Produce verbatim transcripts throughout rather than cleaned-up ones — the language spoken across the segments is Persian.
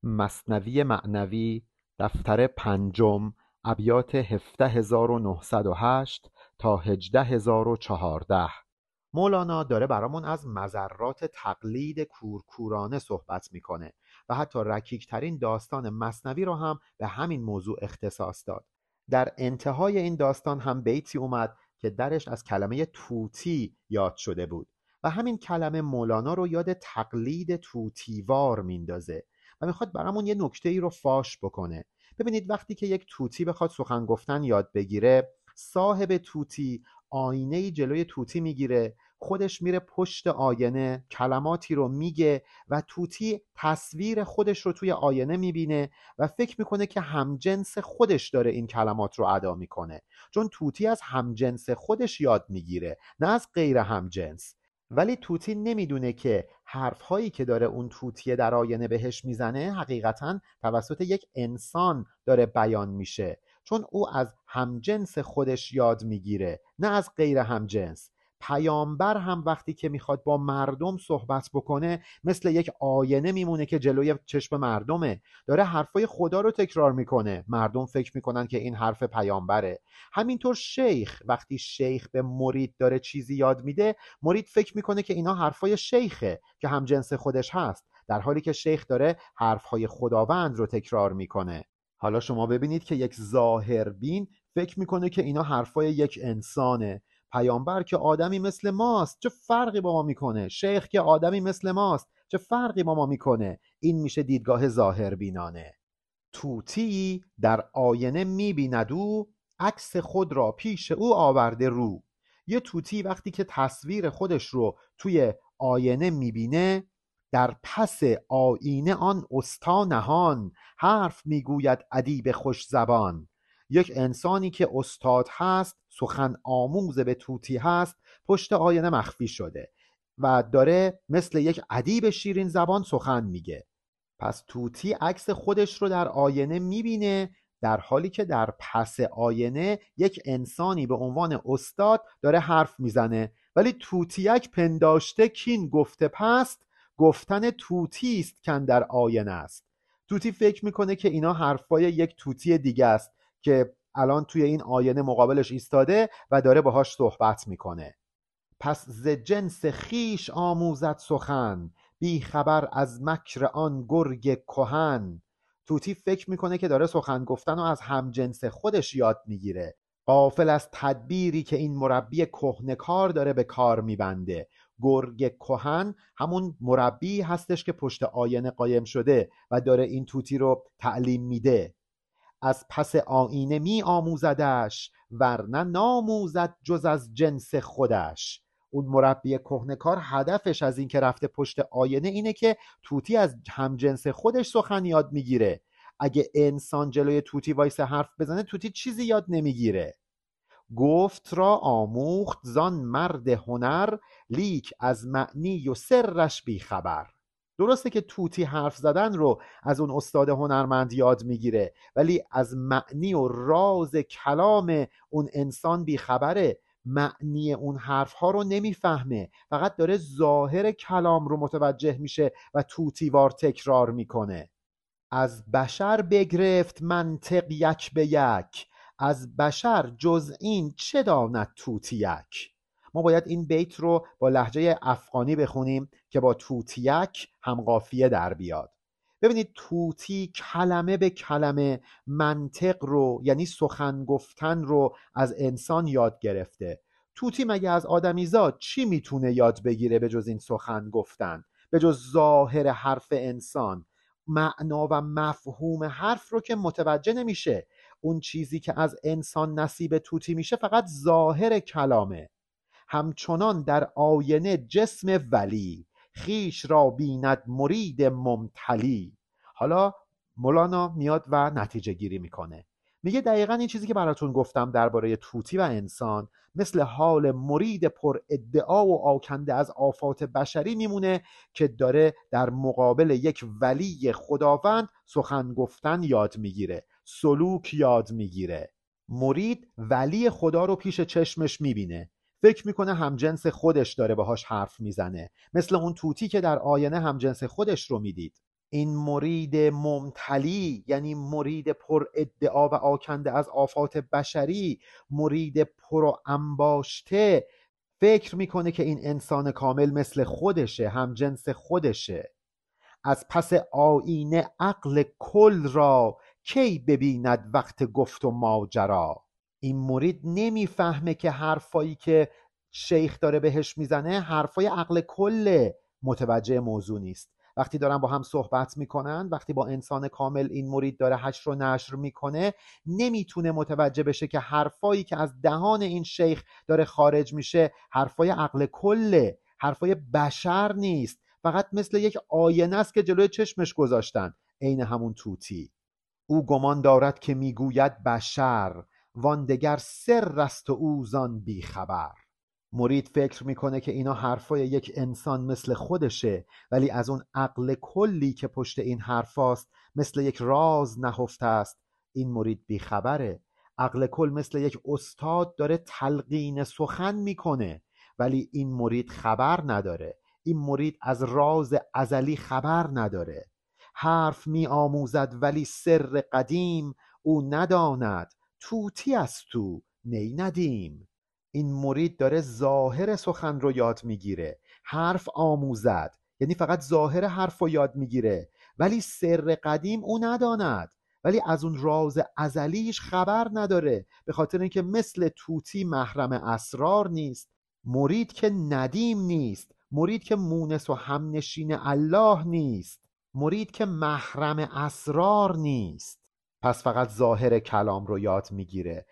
مثنوی معنوی دفتر پنجم ابیات هفده هزار و نهصد و هشت تا هجده هزار و چهارده. مولانا داره برامون از مضرات تقلید کورکورانه صحبت میکنه و حتی رکیکترین داستان مثنوی رو هم به همین موضوع اختصاص داد. در انتهای این داستان هم بیتی اومد که درش از کلمه طوطی یاد شده بود و همین کلمه مولانا رو یاد تقلید طوطیوار میندازه و میخواد برامون یه نکته ای رو فاش بکنه. ببینید وقتی که یک طوطی بخواد سخن گفتن یاد بگیره، صاحب طوطی آینه جلوی طوطی میگیره، خودش میره پشت آینه کلماتی رو میگه و طوطی تصویر خودش رو توی آینه میبینه و فکر میکنه که همجنس خودش داره این کلمات رو ادا میکنه، چون طوطی از همجنس خودش یاد میگیره نه از غیر همجنس. ولی طوطی نمیدونه که حرفهایی که داره اون طوطی در آینه بهش میزنه حقیقتاً توسط یک انسان داره بیان میشه، چون او از همجنس خودش یاد میگیره نه از غیر همجنس. پیامبر هم وقتی که میخواد با مردم صحبت بکنه مثل یک آینه میمونه که جلوی چشم مردمه، داره حرفای خدا رو تکرار میکنه، مردم فکر میکنن که این حرف پیامبره. همینطور شیخ وقتی شیخ به مرید داره چیزی یاد میده، مرید فکر میکنه که اینا حرفای شیخه که همجنس خودش هست، در حالی که شیخ داره حرفهای خداوند رو تکرار میکنه. حالا شما ببینید که یک ظاهربین فکر میکنه که اینا حرفای یک انسانه. پیامبر که آدمی مثل ماست، چه فرقی با ما میکنه؟ شیخ که آدمی مثل ماست، چه فرقی با ما میکنه؟ این میشه دیدگاه ظاهربینانه. طوطی در آینه میبیند او، عکس خود را پیش او آورده رو. یه طوطی وقتی که تصویر خودش رو توی آینه میبینه، در پس آینه آن استا نهان، حرف میگوید ادیب خوش زبان. یک انسانی که استاد هست، سخن آموز به طوطی هست، پشت آینه مخفی شده و داره مثل یک ادیب شیرین زبان سخن میگه. پس طوطی عکس خودش رو در آینه میبینه، در حالی که در پس آینه یک انسانی به عنوان استاد داره حرف میزنه. ولی طوطیک پنداشته کین گفته پست، گفتن طوطی است که در آینه است. طوطی فکر میکنه که اینا حرفای یک طوطی دیگه است که الان توی این آینه مقابلش ایستاده و داره باهاش صحبت میکنه. پس ز جنس خیش آموزد سخن، بی خبر از مکر آن گرگ کهن. طوطی فکر میکنه که داره سخن گفتن و از همجنس خودش یاد میگیره، غافل از تدبیری که این مربی کهنکار داره به کار میبنده. گرگ کهن همون مربی هستش که پشت آینه قایم شده و داره این طوطی رو تعلیم میده. از پس آینه می آموزدش، ورنه ناموزد جز از جنس خودش. اون مربی کهنکار هدفش از این که رفته پشت آینه اینه که طوطی از همجنس خودش سخن یاد میگیره. اگه انسان جلوی طوطی وایس حرف بزنه، طوطی چیزی یاد نمیگیره. گفت را آموخت زان مرد هنر، لیک از معنی و سرش بی خبر. درسته که طوطی حرف زدن رو از اون استاد هنرمند یاد میگیره، ولی از معنی و راز کلام اون انسان بیخبره. معنی اون حرفها رو نمیفهمه، فقط داره ظاهر کلام رو متوجه میشه و طوطیوار تکرار میکنه. از بشر بگرفت منطق یک به یک، از بشر جز این چه داند طوطیک. ما باید این بیت رو با لهجه افغانی بخونیم که با طوطیک هم قافیه در بیاد. ببینید طوطی کلمه به کلمه منطق رو، یعنی سخن گفتن رو از انسان یاد گرفته. طوطی مگه از آدمیزاد چی میتونه یاد بگیره به جز این سخن گفتن، به جز ظاهر حرف انسان؟ معنا و مفهوم حرف رو که متوجه نمیشه. اون چیزی که از انسان نصیب طوطی میشه فقط ظاهر کلامه. همچنان در آینه جسم ولی، خیش را بیند مرید ممتلی. حالا مولانا میاد و نتیجه گیری میکنه، میگه دقیقاً این چیزی که براتون گفتم درباره طوطی و انسان مثل حال مرید پر ادعا و آکنده از آفات بشری میمونه که داره در مقابل یک ولی خداوند سخن گفتن یاد میگیره، سلوک یاد میگیره. مرید ولی خدا رو پیش چشمش میبینه، فکر میکنه همجنس خودش داره باهاش حرف میزنه، مثل اون طوطی که در آینه همجنس خودش رو میدید. این مرید ممتلی، یعنی مرید پر ادعا و آکنده از آفات بشری، مرید پر و انباشته، فکر میکنه که این انسان کامل مثل خودشه، هم جنس خودشه. از پس آینه عقل کل را کی ببیند وقت گفت و ماجرا. این مرید نمیفهمه که حرفایی که شیخ داره بهش میزنه حرفای عقل کله، متوجه موضوع نیست. وقتی دارن با هم صحبت میکنن، وقتی با انسان کامل این مرید داره حشر و نشر میکنه، نمیتونه متوجه بشه که حرفایی که از دهان این شیخ داره خارج میشه حرفای عقل کله، حرفای بشر نیست، فقط مثل یک آینه است که جلوی چشمش گذاشتن، عین همون طوطی. او گمان دارد که میگوید بشر، وان دگر سر است و او زان بی خبر. مرید فکر میکنه که اینا حرفای یک انسان مثل خودشه، ولی از اون عقل کلی که پشت این حرفاست مثل یک راز نهفته است. این مرید بی خبره. عقل کل مثل یک استاد داره تلقین سخن میکنه، ولی این مرید خبر نداره. این مرید از راز ازلی خبر نداره. حرف می آموزد ولی سر قدیم، او نداند طوطی است تو نی ندیم. این مرید داره ظاهر سخن رو یاد میگیره. حرف آموزد یعنی فقط ظاهر حرف رو یاد میگیره، ولی سر قدیم او نداند، ولی از اون راز ازلیش خبر نداره، به خاطر اینکه مثل طوطی محرم اسرار نیست. مرید که ندیم نیست، مرید که مونس و همنشین الله نیست، مرید که محرم اسرار نیست. پس فقط ظاهر کلام رو یاد میگیره،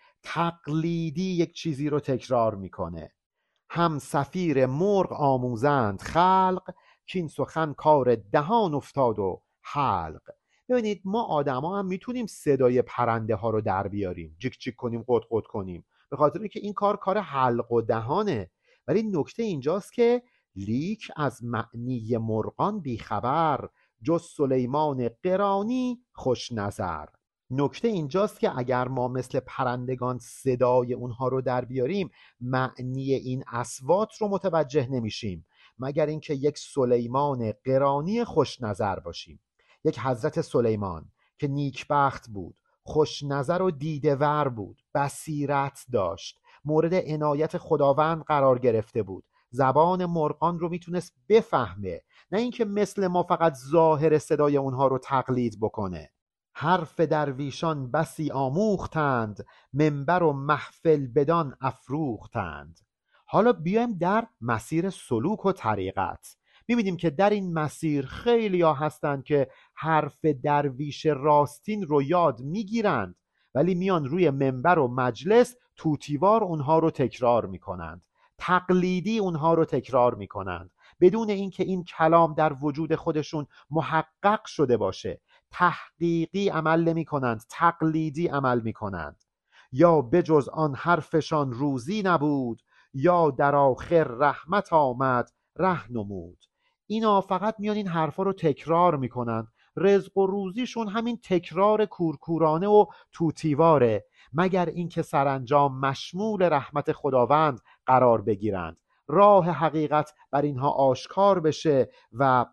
تقلیدی یک چیزی رو تکرار میکنه. هم صفیر مرغ آموزند خلق، کین سخن کار دهان افتاد و حلق. ببینید ما آدما هم میتونیم صدای پرنده ها رو در بیاریم، جیک جیک کنیم، قط قط کنیم، به خاطر اینکه این کار کار حلق و دهانه. ولی نکته اینجاست که لیک از معنی مرغان بیخبر، جز سلیمان قرانی خوش نظر. نکته اینجاست که اگر ما مثل پرندگان صدای اونها رو در بیاریم، معنی این اصوات رو متوجه نمیشیم، مگر اینکه یک سلیمان قرانی خوش نظر باشیم. یک حضرت سلیمان که نیکبخت بود، خوش نظر و دیده ور بود، بصیرت داشت، مورد عنایت خداوند قرار گرفته بود، زبان مرغان رو میتونست بفهمه، نه اینکه مثل ما فقط ظاهر صدای اونها رو تقلید بکنه. حرف درویشان بسی آموختند، منبر و محفل بدان افروختند. حالا بیایم در مسیر سلوک و طریقت. میبینیم که در این مسیر خیلی ها هستند که حرف درویش راستین رو یاد میگیرند، ولی میان روی منبر و مجلس توتیوار اونها رو تکرار میکنند، تقلیدی اونها رو تکرار میکنند، بدون اینکه این کلام در وجود خودشون محقق شده باشه. تحقیقی عمل نمی کنند، تقلیدی عمل می کنند. یا بجز آن حرفشان روزی نبود، یا در آخر رحمت آمد ره نمود. اینا فقط میان این حرفا رو تکرار می کنند. رزق و روزیشون همین تکرار کورکورانه و توتیواره، مگر اینکه سرانجام مشمول رحمت خداوند قرار بگیرند، راه حقیقت بر اینها آشکار بشه و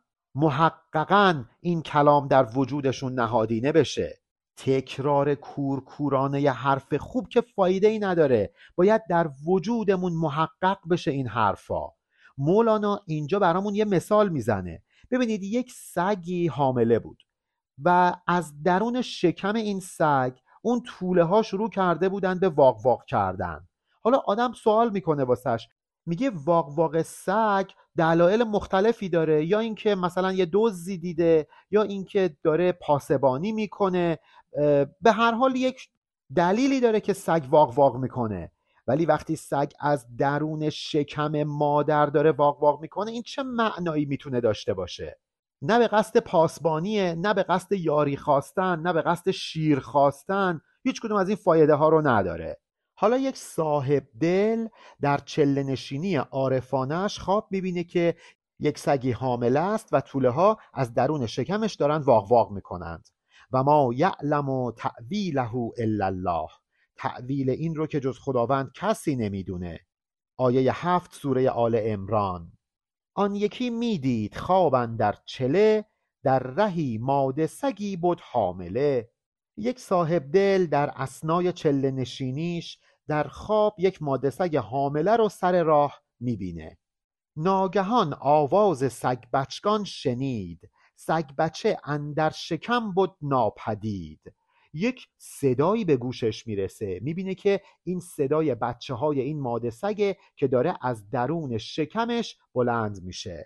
محققاً این کلام در وجودشون نهادینه بشه. تکرار کورکورانه ی حرف خوب که فایده ای نداره، باید در وجودمون محقق بشه این حرفا. مولانا اینجا برامون یه مثال میزنه. ببینید یک سگی حامله بود و از درون شکم این سگ اون توله ها شروع کرده بودن به واق واق کردن. حالا آدم سوال میکنه واسش، میگه واق واق سگ دلایل مختلفی داره، یا اینکه مثلا یه دزدی دیده، یا اینکه داره پاسبانی میکنه، به هر حال یک دلیلی داره که سگ واق واق میکنه. ولی وقتی سگ از درون شکم مادر داره واق واق میکنه، این چه معنایی میتونه داشته باشه؟ نه به قصد پاسبانیه، نه به قصد یاری خواستن، نه به قصد شیر خواستن، هیچ کدوم از این فایده ها رو نداره. حالا یک صاحب دل در چله نشینی عارفانش خواب میبینه که یک سگی حامله است و توله ها از درون شکمش دارن واق واق میکنند. و ما یعلم تأویله الا الله، تأویل این رو که جز خداوند کسی نمیدونه. آیه هفت سوره آل عمران. آن یکی میدید خواب اندر چله، در رهی ماده سگی بود حامله. یک صاحب دل در اثنای چله نشینیش در خواب یک ماده سگ حامله رو سر راه میبینه. ناگهان آواز سگ بچگان شنید، سگ بچه اندر شکم بود ناپدید. یک صدایی به گوشش میرسه، میبینه که این صدای بچه های این ماده سگه که داره از درون شکمش بلند میشه.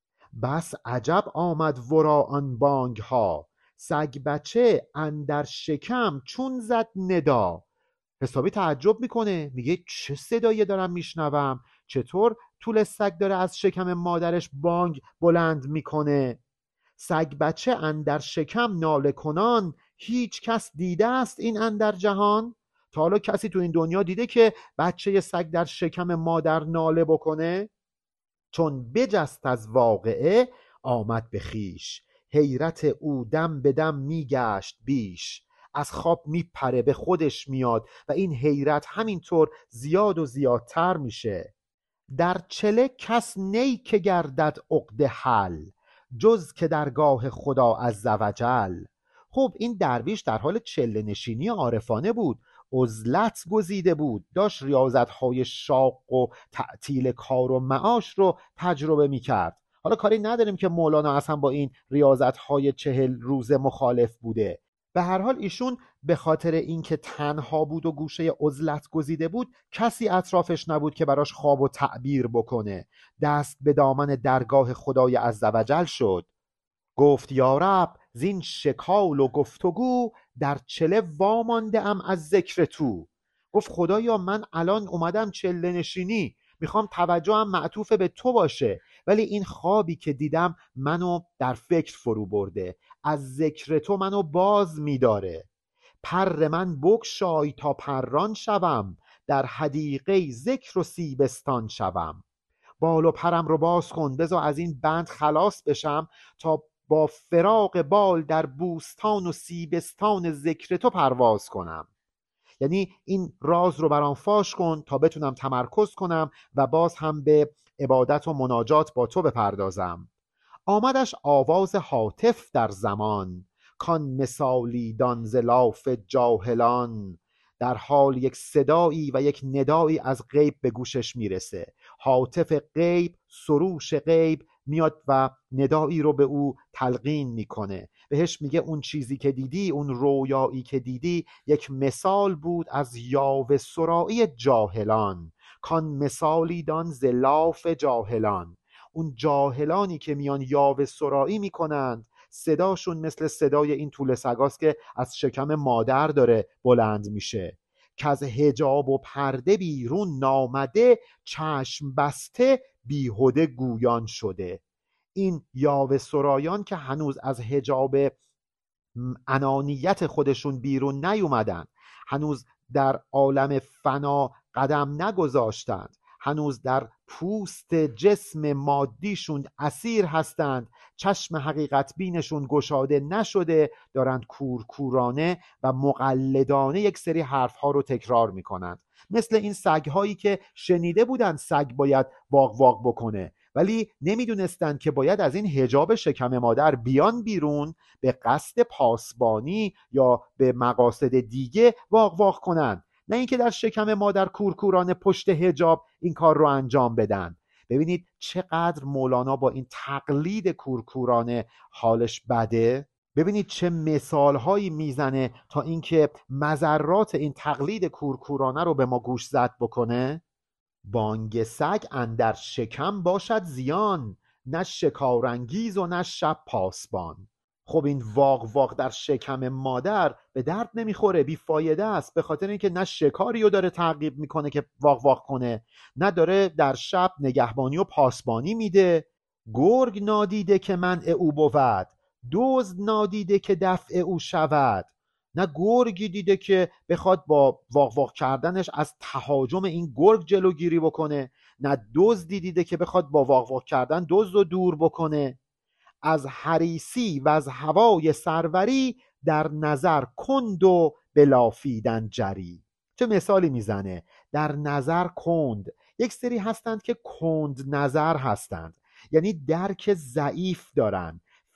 بس عجب آمد ورا آن بانگ ها، سگ بچه اندر شکم چون زد ندا. حسابی تعجب میکنه، میگه چه صدایی دارم میشنوم؟ چطور طول سگ داره از شکم مادرش بانگ بلند میکنه؟ سگ بچه اندر شکم ناله کنان، هیچ کس دیده است این اندر جهان؟ تا حالا کسی تو این دنیا دیده که بچه سگ در شکم مادر ناله بکنه؟ چون بجست از واقعه آمد به خویش، حیرت او دم به دم میگشت بیش. از خواب میپره، به خودش میاد و این حیرت همینطور زیاد و زیادتر میشه. در چله کس نی که گردد عقده حل، جز که درگاه خدا عزوجل. خب این درویش در حال چله نشینی عارفانه بود، عزلت گزیده بود، داشت ریاضت‌های شاق و تعطیل کار و معاش رو تجربه میکرد. حالا کاری نداریم که مولانا اصلا با این ریاضت‌های چهل روزه مخالف بوده. به هر حال ایشون به خاطر اینکه تنها بود و گوشه عزلت گزیده بود، کسی اطرافش نبود که براش خواب و تعبیر بکنه. دست به دامن درگاه خدای عزوجل شد، گفت یا رب زین شکال و گفتگو، در چله وامانده ام از ذکر تو. گفت خدایا من الان اومدم چله نشینی، میخوام توجهم معطوف به تو باشه، ولی این خوابی که دیدم منو در فکر فرو برده، از ذکر تو منو باز میداره. پر من بگشای تا پران شوم، در حدیقه ذکر و سیبستان شوم. بال و پرم رو باز کن، بذار از این بند خلاص بشم، تا با فراق بال در بوستان و سیبستان ذکر تو پرواز کنم. یعنی این راز رو برام فاش کن تا بتونم تمرکز کنم و باز هم به عبادت و مناجات با تو بپردازم. آمدش آواز هاتف در زمان، کان مثالی دان ز لاف جاهلان. در حال یک صدایی و یک ندایی از غیب به گوشش میرسه. هاتف غیب، سروش غیب میاد و ندایی رو به او تلقین میکنه، بهش میگه اون چیزی که دیدی، اون رویایی که دیدی، یک مثال بود از یاوه سرایی جاهلان. کان مثالی دان ز لاف جاهلان. اون جاهلانی که میان یاوه سرایی میکنند، صداشون مثل صدای این توله سگاست که از شکم مادر داره بلند میشه. که از حجاب و پرده بیرون نامده، چشم بسته بیهوده گویان شده. این یاوه سرایان که هنوز از حجاب انانیت خودشون بیرون نیومدن، هنوز در عالم فنا قدم نگذاشتند، هنوز در پوست جسم مادیشون اسیر هستند، چشم حقیقت بینشون گشاده نشده، دارند کورکورانه و مقلدانه یک سری حرفها رو تکرار میکنند. مثل این سگهایی که شنیده بودند سگ باید واق واق بکنه، ولی نمیدونستند که باید از این حجاب شکم مادر بیان بیرون، به قصد پاسبانی یا به مقاصد دیگه واق واق کنند، نه اینکه در شکم مادر کورکورانه پشت حجاب این کار رو انجام بدن. ببینید چقدر مولانا با این تقلید کورکورانه حالش بده. ببینید چه مثالهایی میزنه تا اینکه مضرات این تقلید کورکورانه رو به ما گوش زد بکنه. بانگ سگ اندر شکم باشد زیان، نه شکارانگیز و نه شب پاسبان. خب این واق واق در شکم مادر به درد نمیخوره، بیفایده است، به خاطر اینکه نه شکاری رو داره تعقیب میکنه که واق واق کنه، نه داره در شب نگهبانی و پاسبانی میده. گرگ نادیده که منع او بود، دزد نادیده که دفع او شود. نه گرگی دیده که بخواد با واق واق کردنش از تهاجم این گرگ جلوگیری بکنه، نه دزدی دیده که بخواد با واق واق کردن دزد رو دور بکنه. از حریصی و از هوای سروری، در نظر کند و بلافیدن جری. چه مثالی میزنه؟ در نظر کند. یک سری هستند که کند نظر هستند، یعنی درک ضعیف دارن،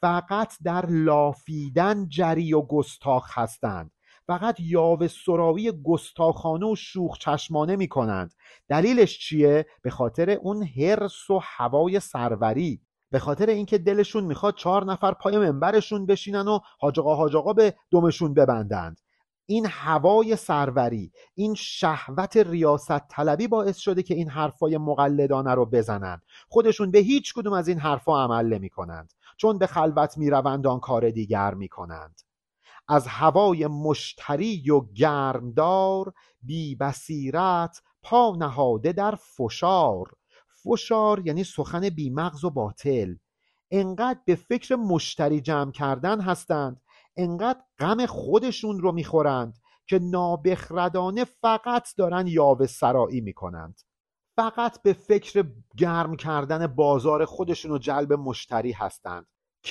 فقط در لافیدن جری و گستاخ هستند، فقط یاوه سراوی گستاخانه و شوخ چشمانه می کنند. دلیلش چیه؟ به خاطر اون حرص و هوای سروری، به خاطر اینکه دلشون میخواد چهار نفر پای منبرشون بشینن و حاج آقا حاج آقا به دمشون ببندند. این هوای سروری، این شهوت ریاست طلبی باعث شده که این حرفای مقلدانه رو بزنن. خودشون به هیچ کدوم از این حرفا عمل نمی کنند، چون به خلوت می روند آن کار دیگر می کنند. از هوای مشتری و گرمدار، بی بصیرت پا نهاده در فشار. فشار یعنی سخن بی مغز و باطل. انقدر به فکر مشتری جمع کردن هستند، انقدر غم خودشون رو میخورند که نابخردانه فقط دارن یاوه سرایی میکنند، فقط به فکر گرم کردن بازار خودشون و جلب مشتری هستند.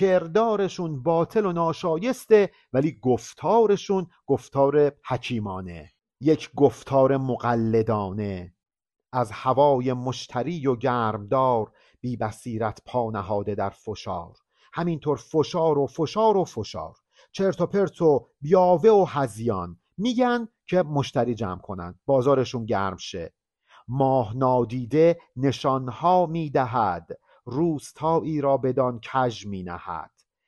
کردارشون باطل و ناشایسته، ولی گفتارشون گفتار حکیمانه، یک گفتار مقلدانه. از هوای مشتری و گرمدار، بی بصیرت پا نهاده در فشار. همینطور فشار و فشار و فشار، چرت و پرت و بیاوه و هزیان میگن که مشتری جمع کنن، بازارشون گرم شه. ماه نادیده نشانها میدهد، روستایی را بدان کژ می نهد.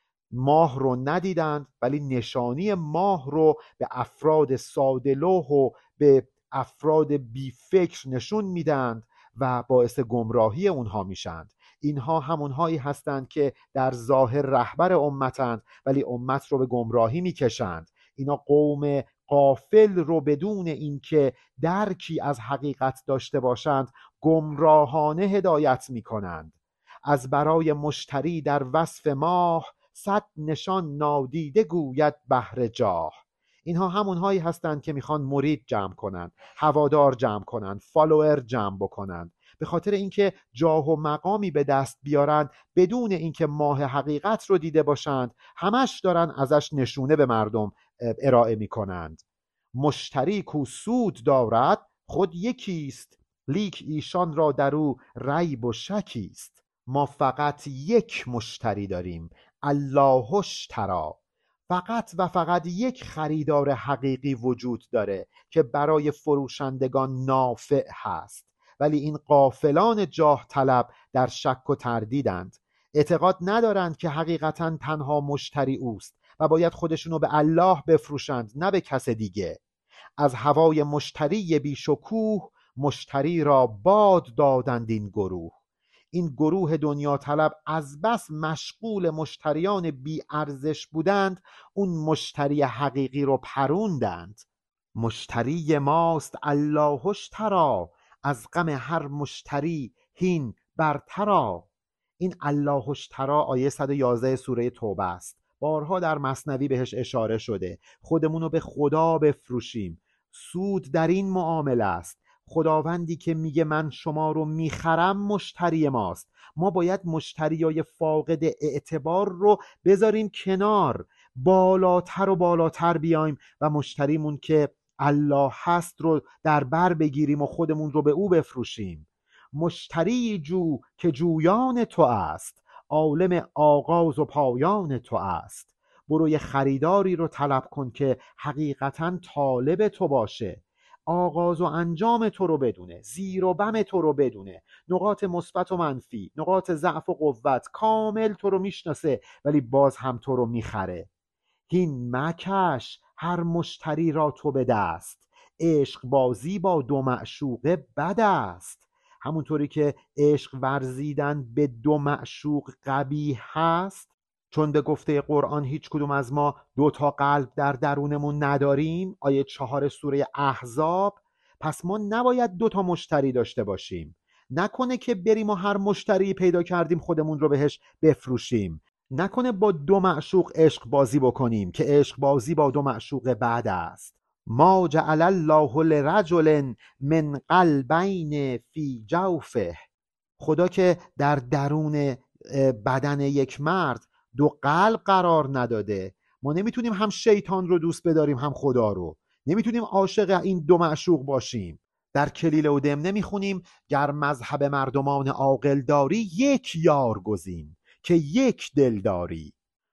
ماه رو ندیدند ولی نشانی ماه رو به افراد ساده‌لوح و به افراد بی فکر نشون میدند و باعث گمراهی اونها میشند. اینها همونهایی هستند که در ظاهر رهبر امتند ولی امت رو به گمراهی میکشند. اینا قوم غافل رو بدون اینکه درکی از حقیقت داشته باشند گمراهانه هدایت میکنند. از برای مشتری در وصف ماه، صد نشان نادیده گوید بهر جاه. اینها همونهایی هستند که میخوان مرید جمع کنند، هوادار جمع کنند، فالوور جمع بکنند، به خاطر اینکه جاه و مقامی به دست بیارند بدون اینکه ماه حقیقت رو دیده باشند. همش دارن ازش نشونه به مردم ارائه میکنند. مشتری کو سود دارد خود یکیست، لیک ایشان را در او ریب و شکیست. ما فقط یک مشتری داریم، الله اشتری. فقط و فقط یک خریدار حقیقی وجود داره که برای فروشندگان نافع هست، ولی این غافلان جاه طلب در شک و تردیدند. اعتقاد ندارند که حقیقتا تنها مشتری اوست و باید خودشونو به الله بفروشند، نه به کس دیگه. از هوای مشتری بی شکوه، مشتری را باد دادند این گروه. این گروه دنیا طلب از بس مشغول مشتریان بی ارزش بودند، اون مشتری حقیقی رو پروندند. مشتری ماست الله اشتری، از غم هر مشتری هین برتری. این الله اشتری آیه صد و یازده سوره توبه است. بارها در مثنوی بهش اشاره شده. خودمونو به خدا بفروشیم. سود در این معامله است. خداوندی که میگه من شما رو میخرم مشتری ماست. ما باید مشتریای فاقد اعتبار رو بذاریم کنار، بالاتر و بالاتر بیایم و مشتریمون که الله هست رو در بر بگیریم و خودمون رو به او بفروشیم. مشتری جو که جویان تو است، عالم آغاز و پایان تو است. برو یه خریداری رو طلب کن که حقیقتا طالب تو باشه، آغاز و انجام تو رو بدونه، زیر و بم تو رو بدونه، نقاط مثبت و منفی، نقاط ضعف و قوت، کامل تو رو میشناسه ولی باز هم تو رو میخره. هین مکش هر مشتری را تو به دست، عشق بازی با دو معشوقه بد است. همونطوری که عشق ورزیدن به دو معشوق قبیح هست، چون به گفته قرآن هیچ کدوم از ما دو تا قلب در درونمون نداریم، آیه چهار سوره احزاب، پس ما نباید دو تا مشتری داشته باشیم. نکنه که بریم و هر مشتری پیدا کردیم خودمون رو بهش بفروشیم. نکنه با دو معشوق عشق بازی بکنیم که عشق بازی با دو معشوق بعد است. ما جعل الله لرجل من قلبین فی جوفه. خدا که در درون بدن یک مرد دو قلب قرار نداده. ما نمیتونیم هم شیطان رو دوست بداریم هم خدا رو. نمیتونیم عاشق این دو معشوق باشیم. در کلیل و دم نمیخونیم گر مذهب مردمان عاقل داری یک یار گزین که یک دل داری.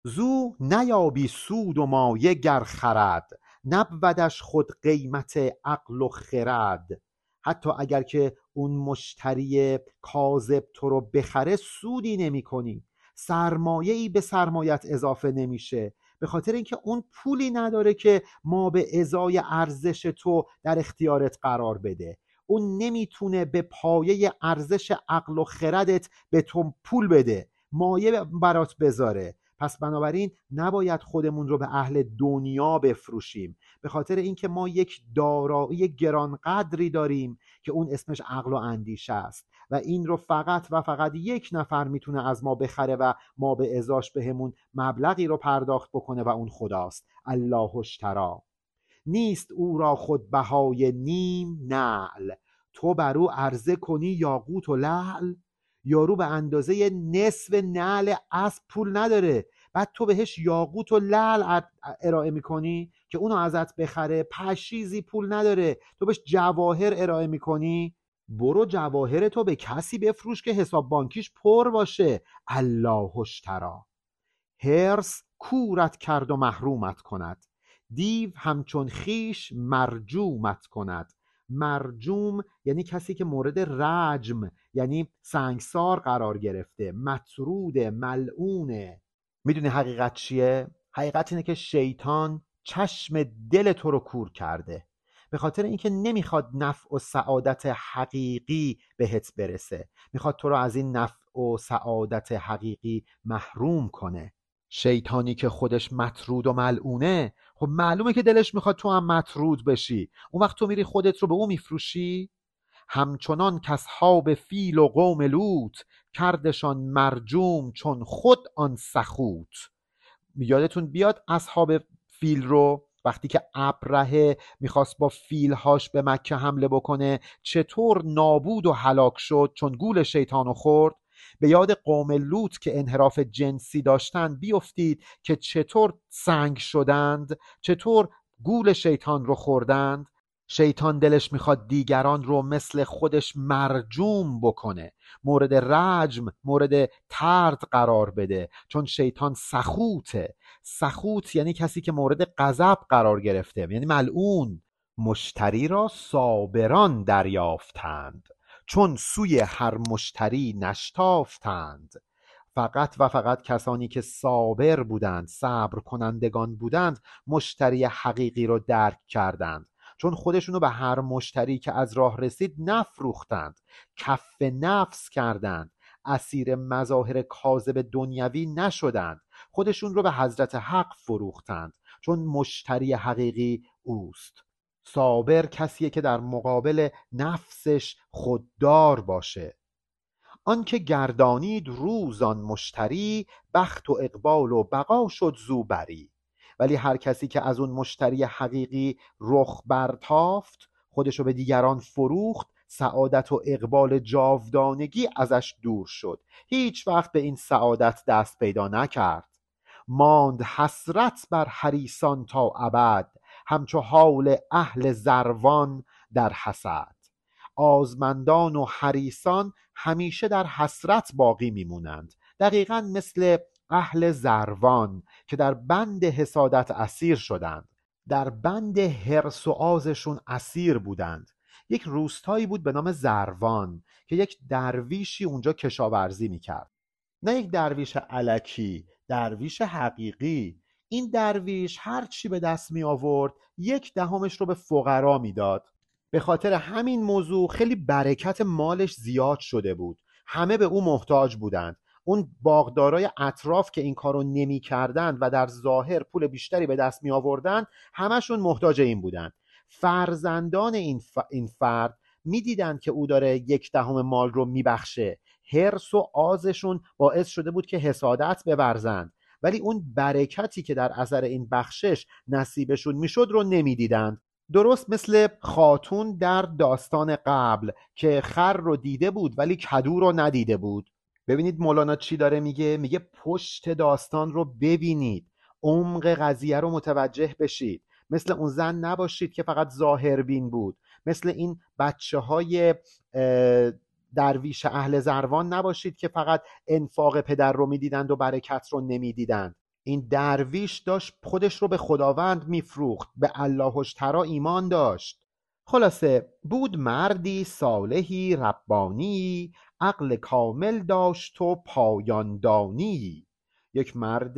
زو نیابی سود و مایه گر خرد، نبودش خود قیمت عقل و خرد. حتی اگر که اون مشتری کاذب تو رو بخره سودی نمی کنی، سرمایه‌ای به سرمایت اضافه نمیشه، به خاطر اینکه اون پولی نداره که ما به ازای ارزش تو در اختیارت قرار بده. اون نمیتونه به پایه ارزش عقل و خردت به تو پول بده، مایه برات بذاره. پس بنابراین نباید خودمون رو به اهل دنیا بفروشیم، به خاطر اینکه ما یک دارایی گرانقدری داریم که اون اسمش عقل و اندیشه است و این رو فقط و فقط یک نفر میتونه از ما بخره و ما به ازاش بهمون مبلغی رو پرداخت بکنه و اون خداست. الله اشتری، نیست او را خود بهای نیم نعل. تو بر او عرضه کنی یاقوت و لعل. یارو به اندازه نصف نعل اسب پول نداره، بعد تو بهش یاقوت و لعل ارائه میکنی که اونو ازت بخره. پشیزی پول نداره، تو بهش جواهر ارائه میکنی. برو جواهر تو به کسی بفروش که حساب بانکیش پر باشه. الله اشتری، حرص کورت کرد و محرومت کند، دیو همچون خیش مرجومت کند. مرجوم یعنی کسی که مورد رجم یعنی سنگسار قرار گرفته، مطرود، ملعونه. میدونی حقیقت چیه؟ حقیقت اینه که شیطان چشم دل تو رو کور کرده، به خاطر اینکه نمیخواد نفع و سعادت حقیقی بهت برسه، میخواد تو رو از این نفع و سعادت حقیقی محروم کنه. شیطانی که خودش مطرود و ملعونه، خب معلومه که دلش میخواد تو هم مطرود بشی. اون وقت تو میری خودت رو به اون میفروشی. همچنان کاصحاب فیل و قوم لوط، کردشان مرجوم چون خود آن سخوت. یادتون بیاد اصحاب فیل رو، وقتی که ابرهه میخواست با فیلهاش به مکه حمله بکنه چطور نابود و هلاک شد چون گول شیطانو خورد. به یاد قوم لوط که انحراف جنسی داشتن بیفتید که چطور سنگ شدند، چطور گول شیطان رو خوردند. شیطان دلش میخواد دیگران رو مثل خودش مرجوم بکنه، مورد رجم، مورد طرد قرار بده، چون شیطان سخوته. سخوت یعنی کسی که مورد غضب قرار گرفته، یعنی ملعون. مشتری را صابران دریافتند، چون سوی هر مشتری نشتافتند. فقط و فقط کسانی که صابر بودند، صبر کنندگان بودند، مشتری حقیقی رو درک کردند، چون خودشونو به هر مشتری که از راه رسید نفروختند، کف نفس کردند، اسیر مظاهر کاذب دنیوی نشدند، خودشون رو به حضرت حق فروختند، چون مشتری حقیقی اوست. صابر کسیه که در مقابل نفسش خوددار باشه. آن که گردانید روزان مشتری، بخت و اقبال و بقا شد زوبری. ولی هر کسی که از اون مشتری حقیقی رخ برتافت، خودشو به دیگران فروخت، سعادت و اقبال جاودانگی ازش دور شد، هیچ وقت به این سعادت دست پیدا نکرد. ماند حسرت بر حریصان تا ابد، همچو حال اهل زروان در حسد. آزمندان و حریصان همیشه در حسرت باقی میمونند، دقیقاً مثل اهل زروان که در بند حسادت اسیر شدند، در بند حرص و آزشون اسیر بودند. یک روستایی بود به نام زروان که یک درویشی اونجا کشاورزی میکرد، نه یک درویش الکی، درویش حقیقی. این درویش هر چی به دست می آورد یک دهمش رو به فقرا میداد. به خاطر همین موضوع خیلی برکت مالش زیاد شده بود، همه به او محتاج بودند. اون باغدارای اطراف که این کارو نمی کردند و در ظاهر پول بیشتری به دست می آوردند، همشون محتاج این بودند. فرزندان این, ف... این فرد می دیدند که او داره یک دهم مال رو می بخشه، حرص و آزشون باعث شده بود که حسادت بورزند، ولی اون برکتی که در اثر این بخشش نصیبشون میشد رو نمیدیدند. درست مثل خاتون در داستان قبل که خر رو دیده بود ولی کدو رو ندیده بود. ببینید مولانا چی داره میگه؟ میگه پشت داستان رو ببینید، عمق قضیه رو متوجه بشید. مثل اون زن نباشید که فقط ظاهربین بود، مثل این بچه های درویش اهل زروان نباشید که فقط انفاق پدر رو میدیدند و برکت رو نمیدیدند. این درویش داشت خودش رو به خداوند میفروخت، به الله اشتری ایمان داشت. خلاصه بود مردی صالحی ربانی، عقل کامل داشت و پایاندانی. یک مرد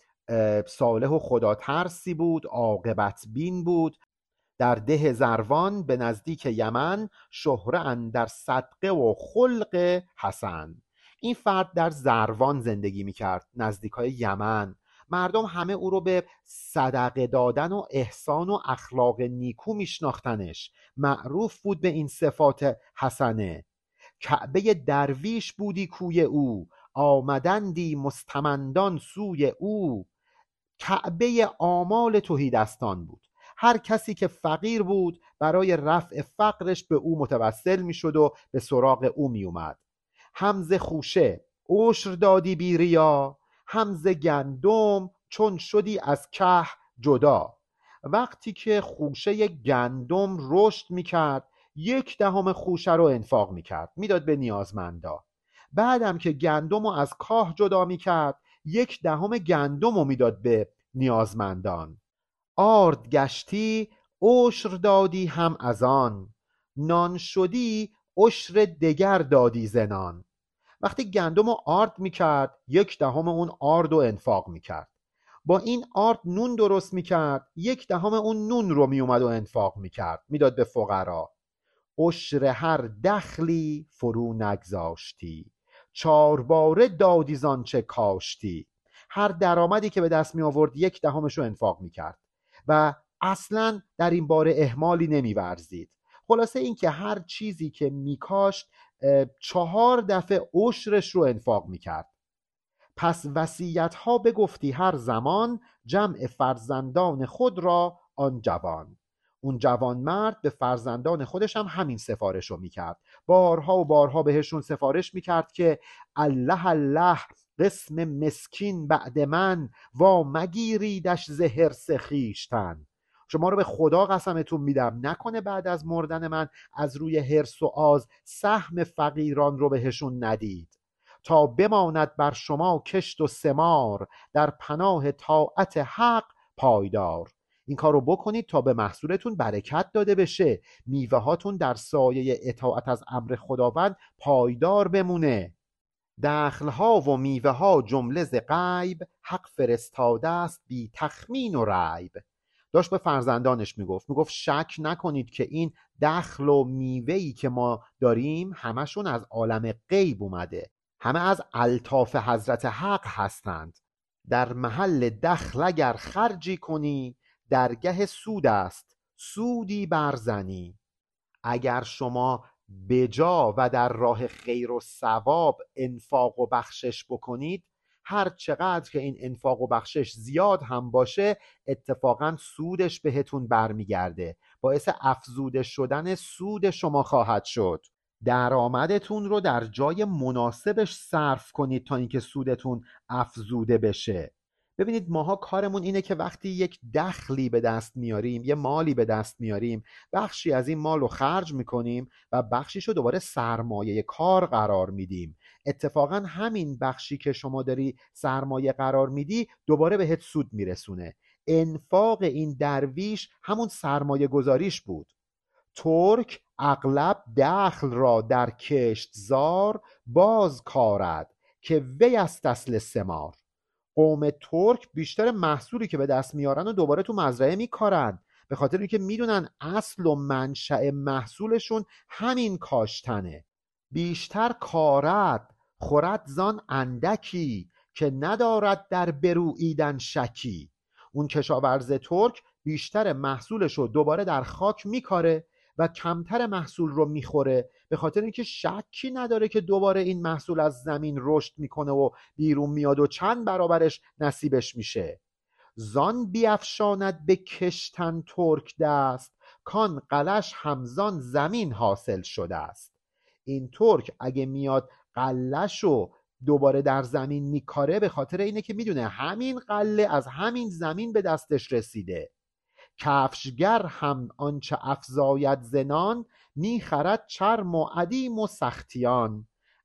صالح و خداترسی بود، عاقبت بین بود. در ده زروان به نزدیک یمن، شهره اندر صدقه و خلق حسن. این فرد در زروان زندگی میکرد، نزدیکای یمن. مردم همه او رو به صدقه دادن و احسان و اخلاق نیکو میشناختنش. معروف بود به این صفات حسنه. کعبه درویش بودی کوی او، آمدندی مستمندان سوی او. کعبه آمال تهیدستان بود. هر کسی که فقیر بود برای رفع فقرش به او متوسل می شد و به سراغ او می اومد. همز خوشه عشر دادی بی ریا، همز گندم چون شدی از که جدا. وقتی که خوشه گندم رشد می کرد، یک دهم خوشه رو انفاق می کرد، می داد به نیازمندا. بعدم که گندم رو از کاه جدا می کرد، یک دهم گندم رو می داد به نیازمندان. آرد گشتی عشر دادی هم از آن، نان شدی عشر دگر دادی زنان. وقتی گندم رو آرد میکرد، یک دهم اون آرد رو انفاق میکرد. با این آرد نون درست میکرد، یک دهم اون نون رو میومد و انفاق میکرد، میداد به فقرا. عشر هر دخلی فرو نگذاشتی، چارباره دادی زانچه کاشتی. هر درآمدی که به دست می آورد یک دهمش رو انفاق می کرد و اصلا در این باره اهمالی نمی ورزید. خلاصه این که هر چیزی که می کاشت چهار دفعه عشرش رو انفاق می کرد. پس وصیت ها بگفتی هر زمان، جمع فرزندان خود را آن جوان. اون جوان مرد به فرزندان خودش هم همین سفارش رو میکرد. بارها و بارها بهشون سفارش میکرد که الله الله قسم مسکین بعد من، وا مگیریدش ز حرص خویشتن. شما رو به خدا قسمتون میدم نکنه بعد از مردن من از روی حرص و آز سهم فقیران رو بهشون ندید، تا بماند بر شما کشت و ثمار، در پناه طاعت حق پایدار. این کار رو بکنید تا به محصولتون برکت داده بشه، میوه هاتون در سایه اطاعت از امر خداوند پایدار بمونه. دخل ها و میوه ها جمله ز غیب، حق فرستاده است بی تخمین و ریب. داشت به فرزندانش میگفت میگفت شک نکنید که این دخل و میوه‌ای که ما داریم همشون از عالم غیب اومده، همه از الطاف حضرت حق هستند. در محل دخل اگر خرجی کنی، درگه سود است سودی برزنی. اگر شما بجا و در راه خیر و ثواب انفاق و بخشش بکنید، هر چقدر که این انفاق و بخشش زیاد هم باشه، اتفاقا سودش بهتون برمیگرده، باعث افزوده شدن سود شما خواهد شد. درآمدتون رو در جای مناسبش صرف کنید تا اینکه سودتون افزوده بشه. ببینید ماها کارمون اینه که وقتی یک دخلی به دست میاریم، یه مالی به دست میاریم، بخشی از این مال رو خرج میکنیم و بخشیش رو دوباره سرمایه کار قرار میدیم. اتفاقا همین بخشی که شما داری سرمایه قرار میدی دوباره بهت سود میرسونه. انفاق این درویش همون سرمایه گذاریش بود. ترک اغلب دخل را در کشتزار باز کارد، که وی است اصل ثمار. قوم ترک بیشتر محصولی که به دست میارن و دوباره تو مزرعه میکارن، به خاطر اینکه میدونن اصل و منشأ محصولشون همین کاشتنه. بیشتر کارد خورد زان اندکی، که ندارد در بروییدن شکی. اون کشاورز ترک بیشتر محصولش رو دوباره در خاک میکاره و کمتر محصول رو میخوره، به خاطر اینکه شکی نداره که دوباره این محصول از زمین رشد میکنه و بیرون میاد و چند برابرش نصیبش میشه. زان بیفشاند به کشتن ترک دست، کان قلش همزان زمین حاصل شده است. این ترک اگه میاد قلش رو دوباره در زمین میکاره، به خاطر اینه که میدونه همین قله از همین زمین به دستش رسیده. کفشگر هم آنچه افزاید زنان، میخرد چرم و ادیم و سختیان.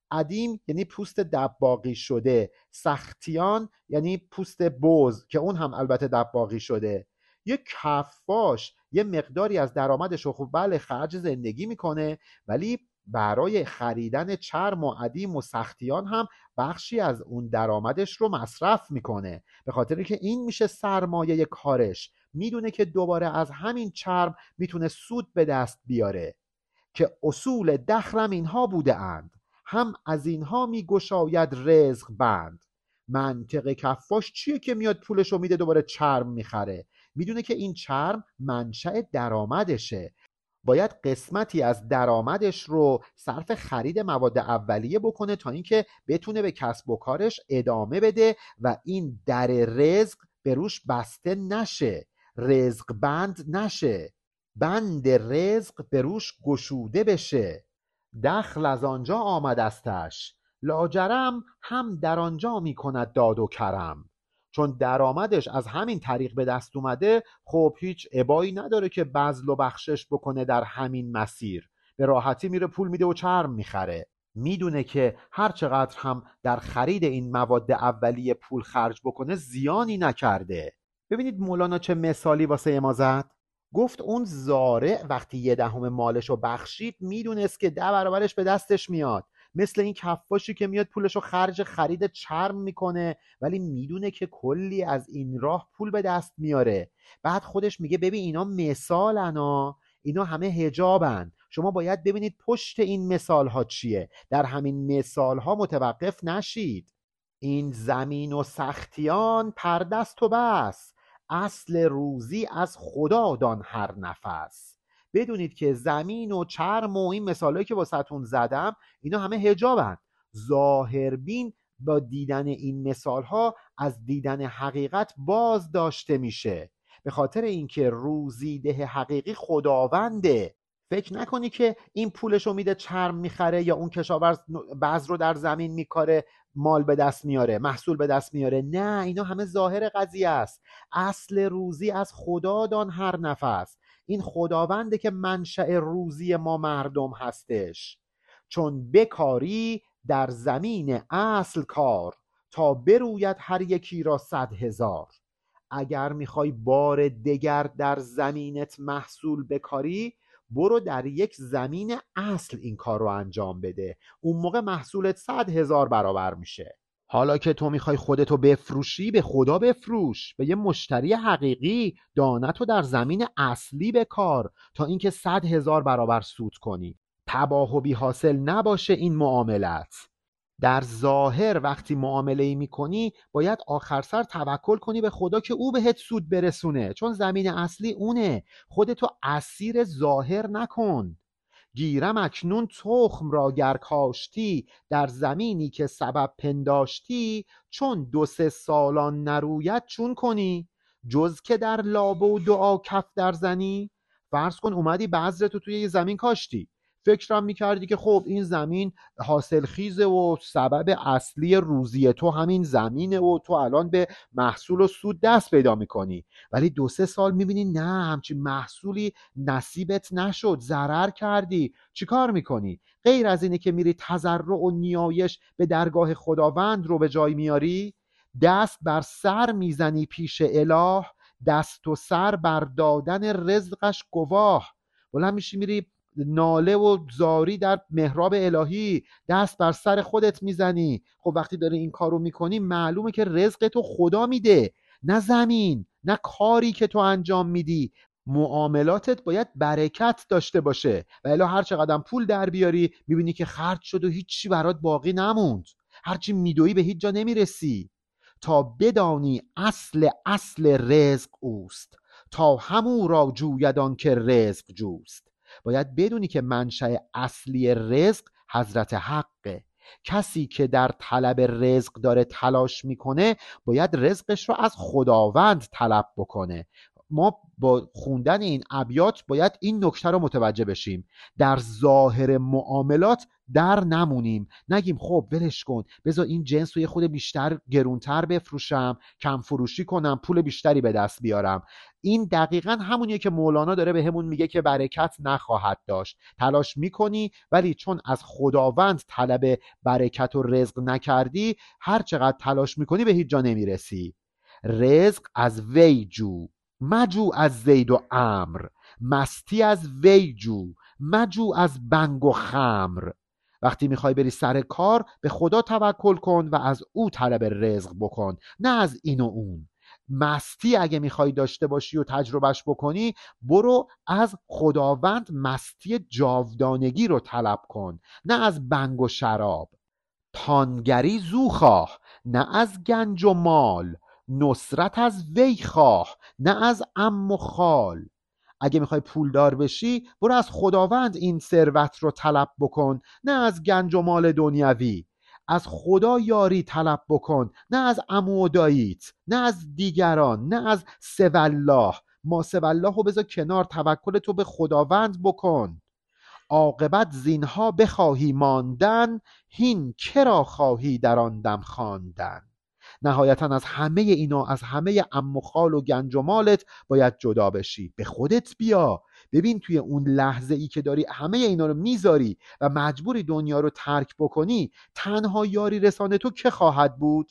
ادیم یعنی پوست دباغی شده، سختیان یعنی پوست بز که اون هم البته دباغی شده. یه کفاش یه مقداری از درآمدش رو خب بله خرج زندگی میکنه، ولی برای خریدن چرم و ادیم و سختیان هم بخشی از اون درآمدش رو مصرف میکنه، به خاطر که این میشه سرمایه کارش. میدونه که دوباره از همین چرم میتونه سود به دست بیاره، که اصول دخرم اینها بوده اند، هم از اینها میگشاید رزق بند. منطق کفاش چیه که میاد پولش رو میده دوباره چرم میخره؟ میدونه که این چرم منشأ درآمدشه، باید قسمتی از درآمدش رو صرف خرید مواد اولیه بکنه تا اینکه بتونه به کسب و کارش ادامه بده و این در رزق به روش بسته نشه، رزق بند نشه، بند رزق به روش گشوده بشه. دخل از آنجا آمدستش، لاجرم هم در آنجا می کند داد و کرم. چون درآمدش از همین طریق به دست اومده، خب هیچ ابایی نداره که بذل و بخشش بکنه در همین مسیر، به راحتی میره پول میده و چرم میخره. میدونه که هر چقدر هم در خرید این مواد اولیه پول خرج بکنه زیانی نکرده. ببینید مولانا چه مثالی واسه ما زد. گفت اون زارع وقتی یه دهم مالش رو بخشید میدونست که ده برابرش به دستش میاد، مثل این کفاشی که میاد پولش رو خرج خرید چرم میکنه ولی میدونه که کلی از این راه پول به دست میاره. بعد خودش میگه ببین اینا مثالن ها، اینا همه حجابن، شما باید ببینید پشت این مثال ها چیه، در همین مثال ها متوقف نشید. این زمین و سختیان پردست و بس، اصل روزی از خدا دان هر نفس. بدونید که زمین و چرم و این مثالایی که واسهتون زدم اینا همه حجابن. ظاهربین با دیدن این مثالها از دیدن حقیقت باز داشته میشه، به خاطر اینکه روزیده حقیقی خداونده. فکر نکنی که این پولشو میده چرم میخره یا اون کشاورز بذر رو در زمین میکاره مال به دست میاره، محصول به دست میاره. نه، اینا همه ظاهر قضیه است. اصل روزی از خدا دان هر نفس. این خداونده که منشأ روزی ما مردم هستش. چون بکاری در زمین اصل کار، تا بروید هر یکی را صد هزار. اگر میخوای بار دگر در زمینت محصول بکاری، برو در یک زمین اصل این کار رو انجام بده، اون موقع محصولت صد هزار برابر میشه. حالا که تو میخوای خودتو بفروشی، به خدا بفروش، به یه مشتری حقیقی دانتو در زمین اصلی بکار تا اینکه صد هزار برابر سود کنی. تباه و بی حاصل نباشه این معاملت. در ظاهر وقتی معامله ای میکنی باید آخر سر توکل کنی به خدا که او بهت سود برسونه، چون زمین اصلی اونه. خودتو اسیر ظاهر نکن. گیرم اکنون تخم را گر کاشتی، در زمینی که سبب پنداشتی، چون دو سه سالان نروید چون کنی، جز که در لابه و دعا کف در زنی. فرض کن اومدی بذرتو توی یه زمین کاشتی، فکرم میکردی که خب این زمین حاصل خیزه و سبب اصلی روزی تو همین زمینه و تو الان به محصول و سود دست پیدا میکنی، ولی دو سه سال میبینی نه همچین محصولی نصیبت نشد، ضرر کردی. چی کار میکنی؟ غیر از اینه که میری تضرع و نیایش به درگاه خداوند رو به جای میاری، دست بر سر میزنی پیش اله، دست و سر بر دادن رزقش گواه. بلند میشی میری ناله و زاری در محراب الهی، دست بر سر خودت میزنی. خب وقتی داری این کارو میکنی معلومه که رزق تو خدا میده، نه زمین، نه کاری که تو انجام میدی. معاملاتت باید برکت داشته باشه و الا هر چقدر پول در بیاری میبینی که خرج شد و هیچی برات باقی نموند، هرچی میدوی به هیچ جا نمیرسی. تا بدانی اصل اصل رزق اوست، تا همو را جویدان که رزق جوست. باید بدونی که منشأ اصلی رزق حضرت حقه. کسی که در طلب رزق داره تلاش میکنه باید رزقش رو از خداوند طلب بکنه. ما با خوندن این ابیات باید این نکته رو متوجه بشیم، در ظاهر معاملات در نمونیم، نگیم خب ولش کن، بذار این جنس رو یه خود بیشتر گرونتر بفروشم، کم فروشی کنم، پول بیشتری به دست بیارم. این دقیقاً همونیه که مولانا داره به همون میگه که برکت نخواهد داشت. تلاش میکنی ولی چون از خداوند طلب برکت و رزق نکردی، هر چقدر تلاش میکنی به هیچ جا نمیرسی. رزق از وی جو، مجو از زید و عمر، مستی از وی جو، مجو از بنگ و خمر. وقتی میخوای بری سر کار به خدا توکل کن و از او طلب رزق بکن، نه از این و اون. مستی اگه میخوای داشته باشی و تجربهش بکنی، برو از خداوند مستی جاودانگی رو طلب کن، نه از بنگ و شراب. تانگری زو خواه، نه از گنج و مال، نصرت از وی خواه، نه از عم و خال. اگه میخوای پولدار بشی، برو از خداوند این ثروت رو طلب بکن، نه از گنج و مال دنیوی. از خدا یاری طلب بکن، نه از عمو و داییت، نه از دیگران، نه از سوالله. ما سوالله رو بذار کنار، توکل تو به خداوند بکن. عاقبت زینها بخواهی ماندن، هین کرا خواهی در آن دم خواندن. نهایتا از همه اینا، از همه عم و خال و گنج و مالت باید جدا بشی. به خودت بیا، ببین توی اون لحظه ای که داری همه اینا رو میذاری و مجبوری دنیا رو ترک بکنی، تنها یاری رسانه تو که خواهد بود؟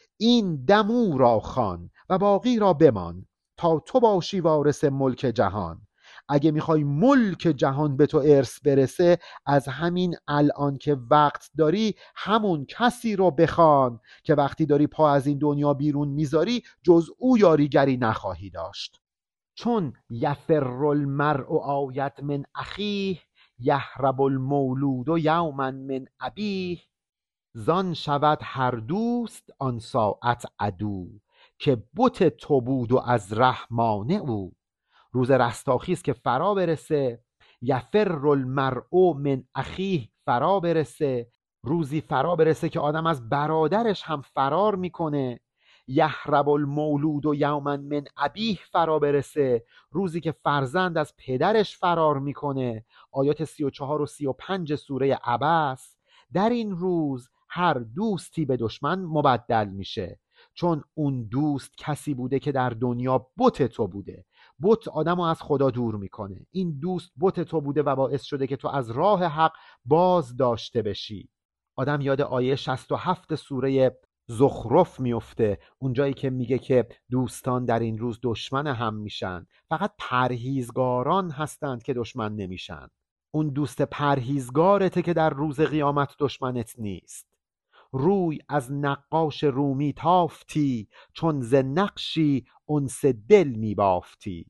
این دمو را خوان و باقی را بمان، تا تو باشی وارث ملک جهان. اگه میخوای ملک جهان به تو ارث برسه، از همین الان که وقت داری همون کسی رو بخوان که وقتی داری پا از این دنیا بیرون میذاری جز او یاریگری نخواهی داشت. چون یفر المرء آید من اخیه، یهرب المولود و یوما من ابیه. زان شود هر دوست آن ساعت عدو، که بت تو بود و از رحمان او. روز رستاخیز که فرا برسه، یفر المرء من اخیه فرا برسه، روزی فرا برسه که آدم از برادرش هم فرار میکنه. یهرب المولود و یوما من ابیه فرا برسه، روزی که فرزند از پدرش فرار میکنه. آیات سی و چهار و سی و پنج سوره عبس. در این روز هر دوستی به دشمن مبدل میشه، چون اون دوست کسی بوده که در دنیا بت تو بوده. بت آدم رو از خدا دور میکنه. این دوست بت تو بوده و باعث شده که تو از راه حق باز داشته بشی. آدم یاد آیه شصت و هفت سوره زخرف میفته، اونجایی که میگه که دوستان در این روز دشمن هم میشن، فقط پرهیزگاران هستند که دشمن نمیشن. اون دوست پرهیزگارته که در روز قیامت دشمنت نیست. روی از نقاش رومی تافتی، چون ز نقشی انس دل میبافتی.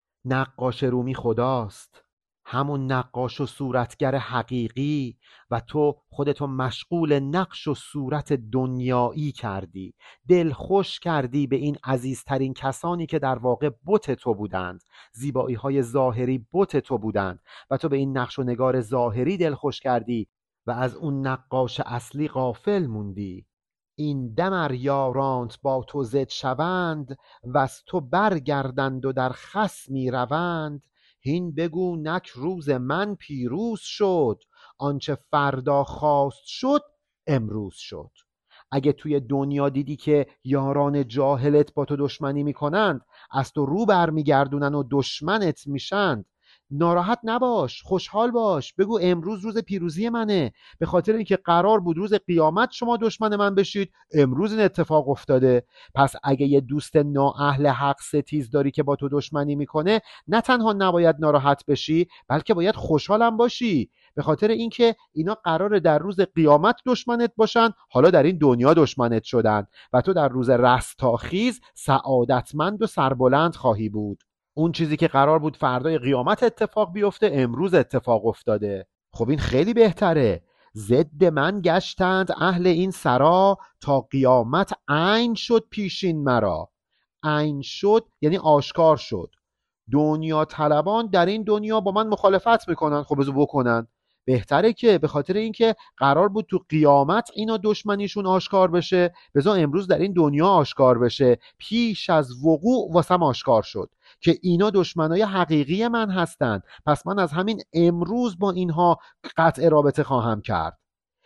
نقاش رومی خداست، همون نقاش و صورتگر حقیقی، و تو خودتو مشغول نقش و صورت دنیایی کردی. دل خوش کردی به این عزیزترین کسانی که در واقع بت تو بودند، زیبایی های ظاهری بت تو بودند، و تو به این نقش و نگار ظاهری دل خوش کردی و از اون نقاش اصلی غافل موندی. این دم ار یارانت با تو زد شوند، وز تو برگردند و در خصمی روند. هین بگو نک روز من پیروز شد، آنچه فردا خواست شد امروز شد. اگه توی دنیا دیدی که یاران جاهلت با تو دشمنی میکنند، از تو رو برمیگردونن و دشمنت میشند، ناراحت نباش، خوشحال باش. بگو امروز روز پیروزی منه، به خاطر اینکه قرار بود روز قیامت شما دشمن من بشید، امروز این اتفاق افتاده. پس اگه یه دوست نااهل حق ستیز داری که با تو دشمنی میکنه، نه تنها نباید ناراحت بشی، بلکه باید خوشحالم باشی، به خاطر اینکه اینا قراره در روز قیامت دشمنت باشن، حالا در این دنیا دشمنت شدن و تو در روز رستاخیز سعادتمند و سربلند خواهی بود. اون چیزی که قرار بود فردای قیامت اتفاق بیفته امروز اتفاق افتاده. خب این خیلی بهتره. ضد من گشتند اهل این سرا، تا قیامت عین شد پیشین مرا. عین شد یعنی آشکار شد. دنیا طلبان در این دنیا با من مخالفت میکنن، خب بذار بکنن. بهتره که به خاطر اینکه قرار بود تو قیامت اینا دشمنیشون آشکار بشه، بذار امروز در این دنیا آشکار بشه. پیش از وقوع واسم آشکار شد که اینا دشمنای حقیقی من هستند، پس من از همین امروز با اینها قطع رابطه خواهم کرد.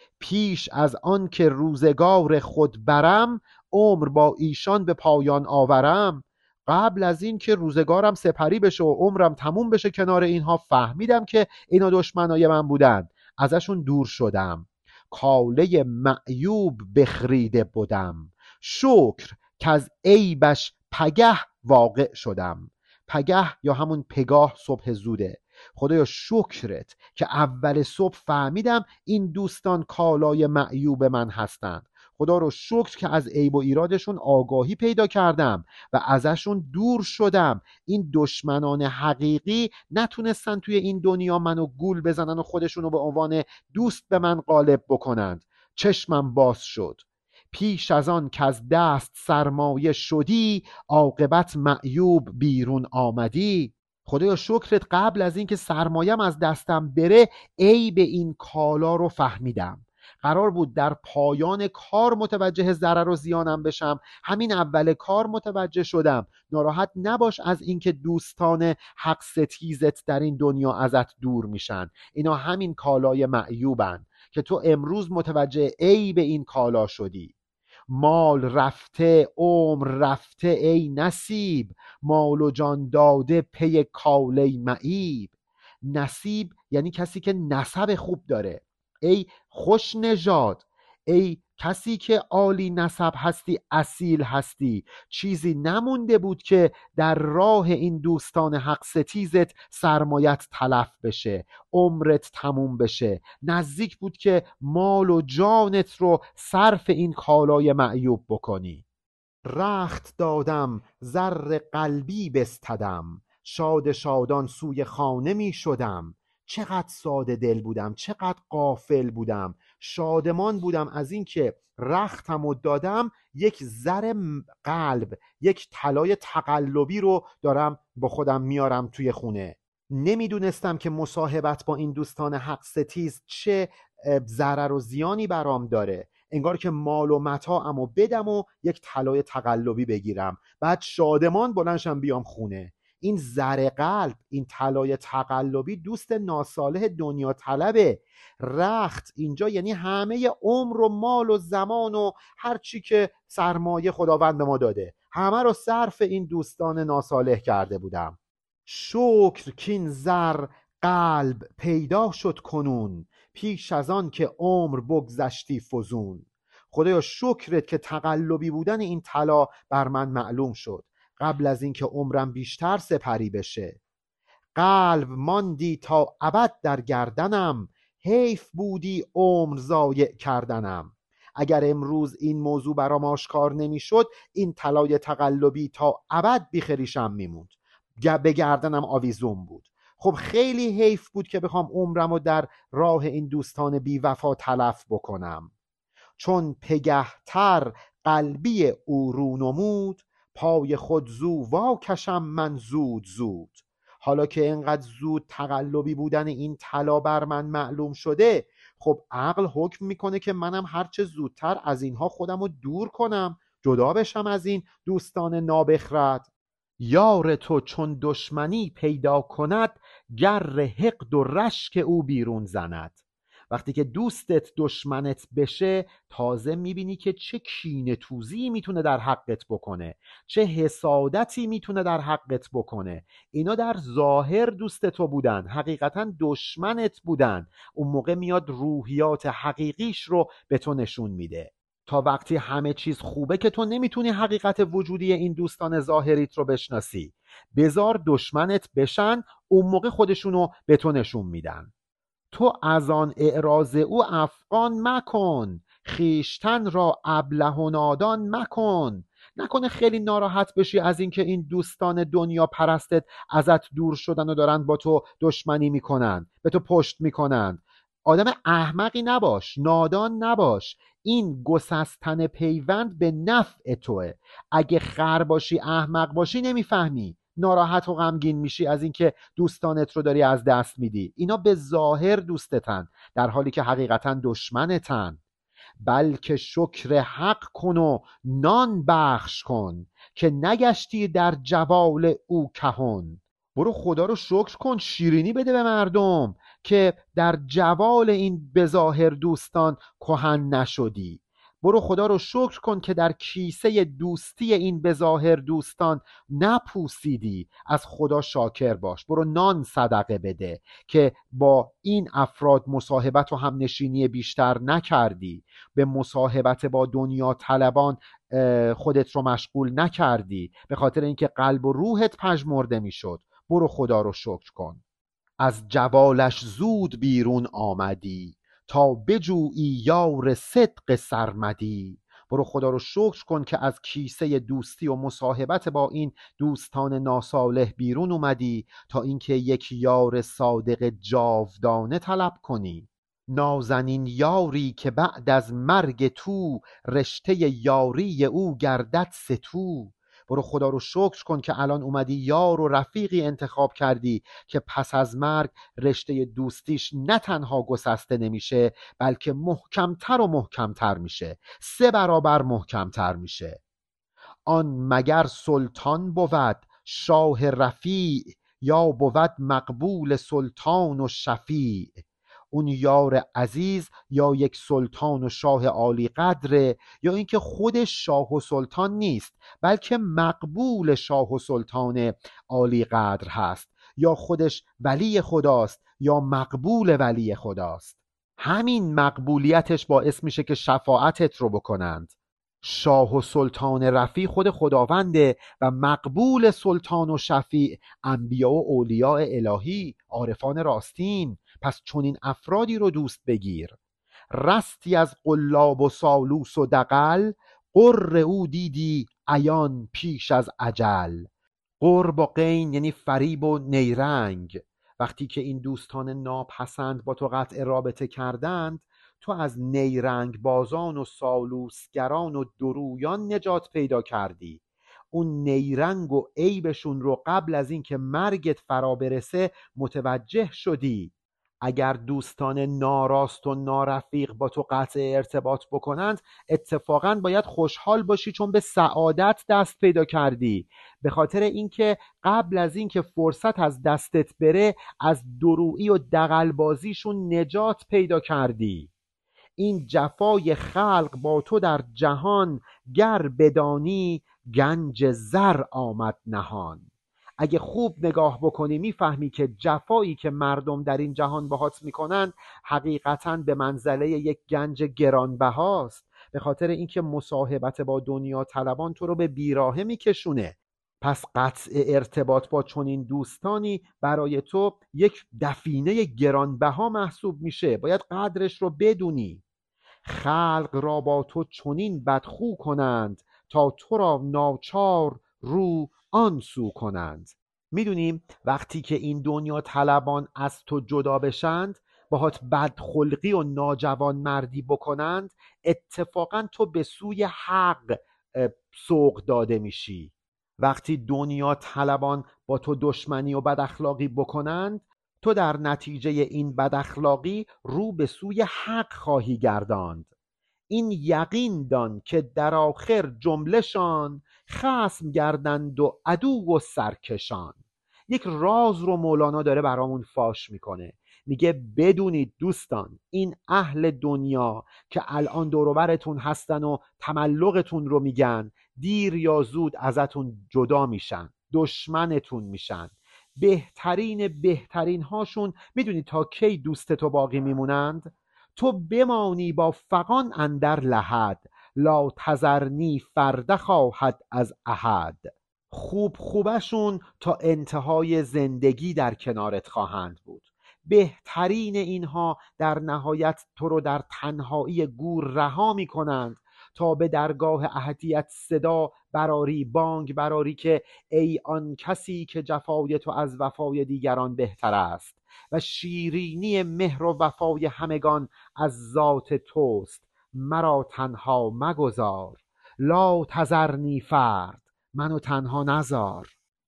پیش از آن که روزگار خود برم، عمر با ایشان به پایان آورم. قبل از این که روزگارم سپری بشه و عمرم تموم بشه کنار اینها، فهمیدم که اینا دشمنای من بودن، ازشون دور شدم. کاله معیوب بخریده بودم، شکر که از عیبش پگه واقع شدم. پگه یا همون پگاه صبح زوده. خدایا شکرت که اول صبح فهمیدم این دوستان کالای معیوب من هستند. خدا رو شکر که از عیب و ایرادشون آگاهی پیدا کردم و ازشون دور شدم. این دشمنان حقیقی نتونستن توی این دنیا منو گول بزنن و خودشونو به عنوان دوست به من غالب بکنند. چشمم باز شد. پیش از آن که از دست سرمایه شدی، عاقبت معیوب بیرون آمدی. خدایا شکرت قبل از اینکه سرمایم از دستم بره عیب این کالا رو فهمیدم. قرار بود در پایان کار متوجه ضرر و زیانم بشم، همین اول کار متوجه شدم. ناراحت نباش از اینکه دوستان حق ستیزت در این دنیا ازت دور میشن. اینا همین کالای معیوبن که تو امروز متوجه عیب این کالا شدی. مال رفته عمر رفته ای نصیب، مال و جان داده پی کاله معیب. نصیب یعنی کسی که نسب خوب داره. ای خوش نژاد، ای کسی که عالی نسب هستی، اصیل هستی، چیزی نمونده بود که در راه این دوستان حق ستیزت سرمایت تلف بشه، عمرت تموم بشه. نزدیک بود که مال و جانت رو صرف این کالای معیوب بکنی. رخت دادم زر قلبی بستدم، شاد شادان سوی خانه می شدم. چقدر ساده دل بودم، چقدر غافل بودم. شادمان بودم از این که رختم رو دادم، یک زر قلب، یک طلای تقلبی رو دارم با خودم میارم توی خونه. نمیدونستم که مصاحبت با این دوستان حق ستیز چه ضرر و زیانی برام داره. انگار که مال و متاعمو بدم و یک طلای تقلبی بگیرم، بعد شادمان بلنشم بیام خونه. این زر قلب، این طلای تقلبی دوست ناصالح دنیا طلبه. رخت اینجا یعنی همه عمر و مال و زمان و هر چی که سرمایه خداوند به ما داده، همه رو صرف این دوستان ناصالح کرده بودم. شکر کین زر قلب پیدا شد کنون، پیش از آن که عمر بگذشتی فزون. خدایا شکرت که تقلبی بودن این طلا بر من معلوم شد قبل از اینکه عمرم بیشتر سپری بشه. قلب ماندی تا ابد در گردنم، حیف بودی عمر ضایع کردنم. اگر امروز این موضوع برام آشکار نمیشد، این طلای تقلبی تا ابد بیخریشم میموند، به گردنم آویزون بود. خب خیلی حیف بود که بخوام عمرمو در راه این دوستان بی وفا تلف بکنم. چون پگهتر قلبی او رو نمود، پای خود زو وا کشم من زود زود. حالا که اینقدر زود تقلبی بودن این طلا بر من معلوم شده، خب عقل حکم میکنه که منم هرچه زودتر از اینها خودم رو دور کنم، جدا بشم از این دوستان نابخرد. یار تو چون دشمنی پیدا کند، گر حقد و رشک او بیرون زند. وقتی که دوستت دشمنت بشه، تازه میبینی که چه کینه توزی میتونه در حقت بکنه، چه حسادتی میتونه در حقت بکنه. اینا در ظاهر دوست تو بودن، حقیقتا دشمنت بودن. اون موقع میاد روحیات حقیقیش رو به تو نشون میده. تا وقتی همه چیز خوبه که تو نمیتونی حقیقت وجودی این دوستان ظاهریت رو بشناسی. بذار دشمنت بشن، اون موقع خودشونو به تو نشون میدن. تو از آن اعراض او افغان مکن، خیشتن را ابله و نادان مکن. نکنه خیلی ناراحت بشی از اینکه این دوستان دنیا پرستت ازت دور شدن و دارن با تو دشمنی میکنن، به تو پشت میکنن. آدم احمقی نباش، نادان نباش. این گسستن پیوند به نفع توه. اگه خر باشی، احمق باشی، نمیفهمی. ناراحت و غمگین میشی از اینکه دوستانت رو داری از دست میدی. اینا به ظاهر دوستتن در حالی که حقیقتا دشمنتن. بلکه شکر حق کن و نان بخش کن، که نگشتی در جوال او کهن. برو خدا رو شکر کن، شیرینی بده به مردم که در جوال این بظاهر دوستان کهن نشدی. برو خدا رو شکر کن که در کیسه دوستی این بظاهر دوستان نپوسیدی. از خدا شاکر باش. برو نان صدقه بده که با این افراد مصاحبت و همنشینی بیشتر نکردی، به مصاحبت با دنیا طلبان خودت رو مشغول نکردی به خاطر اینکه قلب و روحت پژمرده میشد. برو خدا رو شکر کن. از جوالش زود بیرون آمدی، تا بجویی یار صدق سرمدی. برو خدا رو شکر کن که از کیسه دوستی و مصاحبت با این دوستان ناصالح بیرون اومدی تا اینکه یک یار صادق جاودانه طلب کنی. نازنین یاری که بعد از مرگ تو، رشته یاری او گردد ستو. برو خدا رو شکر کن که الان اومدی یار و رفیقی انتخاب کردی که پس از مرگ رشته دوستیش نه تنها گسسته نمیشه، بلکه محکمتر و محکمتر میشه، سه برابر محکمتر میشه. آن مگر سلطان بود شاه رفیع، یا بود مقبول سلطان و شفیع. اون یار عزیز یا یک سلطان و شاه عالی قدره، یا اینکه خودش شاه و سلطان نیست بلکه مقبول شاه و سلطان عالی قدر هست، یا خودش ولی خداست یا مقبول ولی خداست. همین مقبولیتش باعث میشه که شفاعتت رو بکنند. شاه و سلطان رفیع خود خداونده و مقبول سلطان و شفیع انبیا و اولیاء الهی، عارفان راستین. پس چون این افرادی رو دوست بگیر. رستی از قلاب و سالوس و دغل، قر او دیدی عیان پیش از اجل. قر با غین یعنی فریب و نیرنگ. وقتی که این دوستان ناپسند با تو قطع رابطه کردند، تو از نیرنگ بازان و سالوسگران و درویان نجات پیدا کردی. اون نیرنگ و عیبشون رو قبل از اینکه مرگت فرا برسه متوجه شدی. اگر دوستان ناراست و نارفیق با تو قطع ارتباط بکنند، اتفاقا باید خوشحال باشی چون به سعادت دست پیدا کردی، به خاطر اینکه قبل از اینکه فرصت از دستت بره از درویی و دغلبازیشون نجات پیدا کردی. این جفای خلق با تو در جهان، گر بدانی گنج زر آمد نهان. اگه خوب نگاه بکنی میفهمی که جفایی که مردم در این جهان باهات میکنن حقیقتاً به منزله یک گنج گرانبهاست، به خاطر اینکه مصاحبت با دنیا طلبان تو رو به بیراهه میکشونه. پس قطع ارتباط با چنین دوستانی برای تو یک دفینه گرانبها محسوب میشه، باید قدرش رو بدونی. خلق را با تو چنین بدخو کنند، تا تو را ناچار رو آن سو کنند. میدونیم وقتی که این دنیا طلبان از تو جدا بشند، باهات بدخلقی و ناجوان مردی بکنند، اتفاقا تو به سوی حق سوق داده میشی. وقتی دنیا طلبان با تو دشمنی و بد اخلاقی بکنند، تو در نتیجه این بد اخلاقی رو به سوی حق خواهی گرداند. این یقین دان که در آخر جمله‌شان، خصم گردند و عدو و سرکشان. یک راز رو مولانا داره برامون فاش میکنه، میگه بدونید دوستان، این اهل دنیا که الان دور و برتون هستن و تملقتون رو میگن، دیر یا زود ازتون جدا میشن، دشمنتون میشن. بهترین بهترین هاشون میدونی تا کی دوستتو باقی میمونند؟ تو بمانی با فغان اندر لحد، لا تذرنی فرد خواهد از احد. خوب خوبشون تا انتهای زندگی در کنارت خواهند بود. بهترین اینها در نهایت تو رو در تنهایی گور رها می کنند تا به درگاه احدیت صدا براری، بانگ براری که ای آن کسی که جفای تو از وفای دیگران بهتر است و شیرینی مهر و وفای همگان از ذات توست. مرا تنها مگذار، لا تذرنی فرد، منو تنها نذار.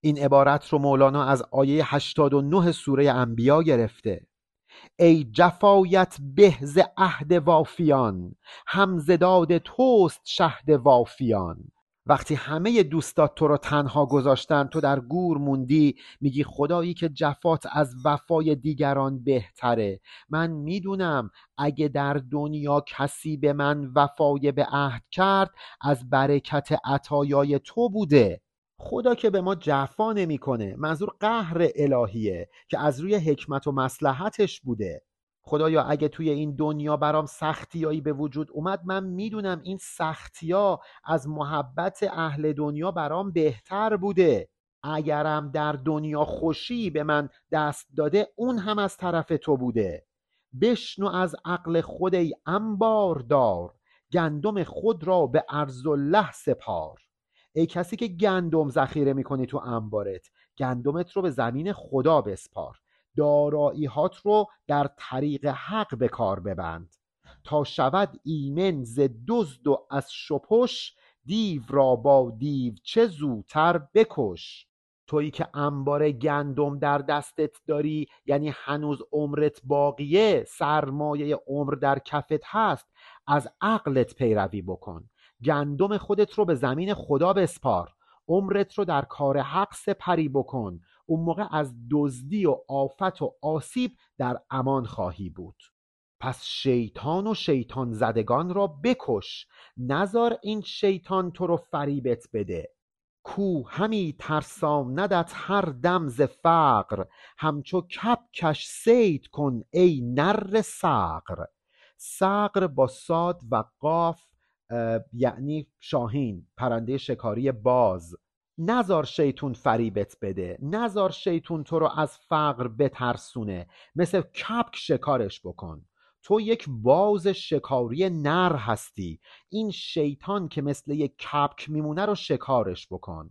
این عبارت رو مولانا از آیه هشتاد و نه سوره انبیا گرفته. ای جفایت به ز عهد وافیان، هم ز داد توست شهد وافیان. وقتی همه دوستات تو رو تنها گذاشتن، تو در گور موندی، میگی خدایی که جفات از وفای دیگران بهتره. من میدونم اگه در دنیا کسی به من وفای به عهد کرد، از برکت عطایای تو بوده. خدا که به ما جفا نمیکنه، منظور قهر الهیه که از روی حکمت و مصلحتش بوده. خدایا اگه توی این دنیا برام سختیایی به وجود اومد، من میدونم این سختیا از محبت اهل دنیا برام بهتر بوده. اگرم در دنیا خوشی به من دست داده، اون هم از طرف تو بوده. بشنو از عقل خود ای انبار دار، گندم خود را به ارض الله سپار. ای کسی که گندم ذخیره میکنی تو انبارت، گندمت رو به زمین خدا بسپار. دارایی‌هات رو در طریق حق به کار ببند. تا شود ایمن ز دزد و از شپش، دیو را با دیو چه زوتر بکش. تویی که انبار گندم در دستت داری، یعنی هنوز عمرت باقیه، سرمایه عمر در کفت هست، از عقلت پیروی بکن. گندم خودت رو به زمین خدا بسپار. عمرت رو در کار حق سپری بکن. اون موقع از دزدی و آفت و آسیب در امان خواهی بود. پس شیطان و شیطان زدگان را بکش، نذار این شیطان تو رو فریبت بده. کو همی ترساندت هر دم ز فقر، همچو کبکش صید کن ای نر صقر. صقر با صاد و قاف یعنی شاهین، پرنده شکاری باز. نزار شیطون فریبت بده، نزار شیطون تو رو از فقر بترسونه. مثل کبک شکارش بکن. تو یک باز شکاری نر هستی. این شیطان که مثل یک کبک میمونه رو شکارش بکن.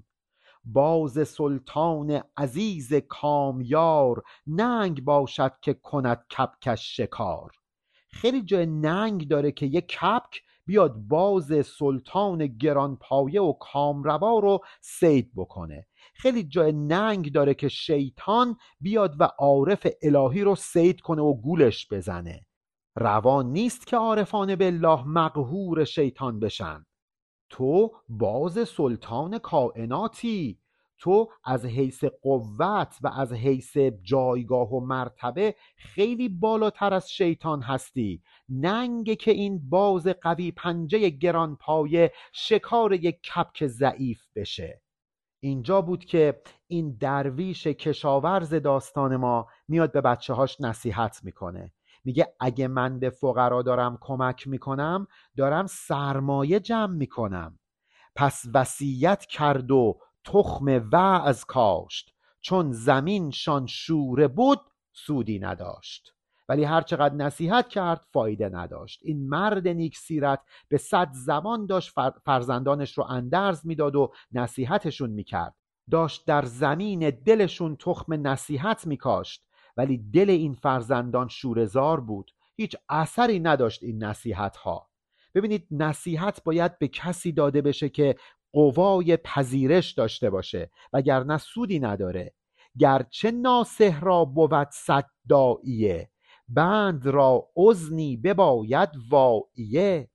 باز سلطان عزیز کامیار، ننگ باشد که کند کبکش شکار. خیلی جای ننگ داره که یک کبک بیاد باز سلطان گرانپایه و کامروا رو صید بکنه. خیلی جای ننگ داره که شیطان بیاد و عارف الهی رو صید کنه و گولش بزنه. روا نیست که عارفان بالله مقهور شیطان بشن. تو باز سلطان کائناتی، تو از حیث قوت و از حیث جایگاه و مرتبه خیلی بالاتر از شیطان هستی. ننگه که این باز قوی پنجه گرانپایه شکار یک کبک ضعیف بشه. اینجا بود که این درویش کشاورز داستان ما میاد به بچه هاش نصیحت میکنه. میگه اگه من به فقرا دارم کمک میکنم، دارم سرمایه جمع میکنم. پس وصیت کرد و تخم وعظ کاشت، چون زمینشان شوره بود سودی نداشت. ولی هر چقدر نصیحت کرد فایده نداشت. این مرد نیک سیرت به صد زبان داشت فرزندانش رو اندرز میداد و نصیحتشون میکرد. داشت در زمین دلشون تخم نصیحت میکاشت، ولی دل این فرزندان شوره‌زار بود. هیچ اثری نداشت این نصیحت ها. ببینید، نصیحت باید به کسی داده بشه که قوای پذیرش داشته باشه، وگرنه سودی نداره. گرچه ناصح را بود صد داعیه، بند را اذنی بباید واعیه.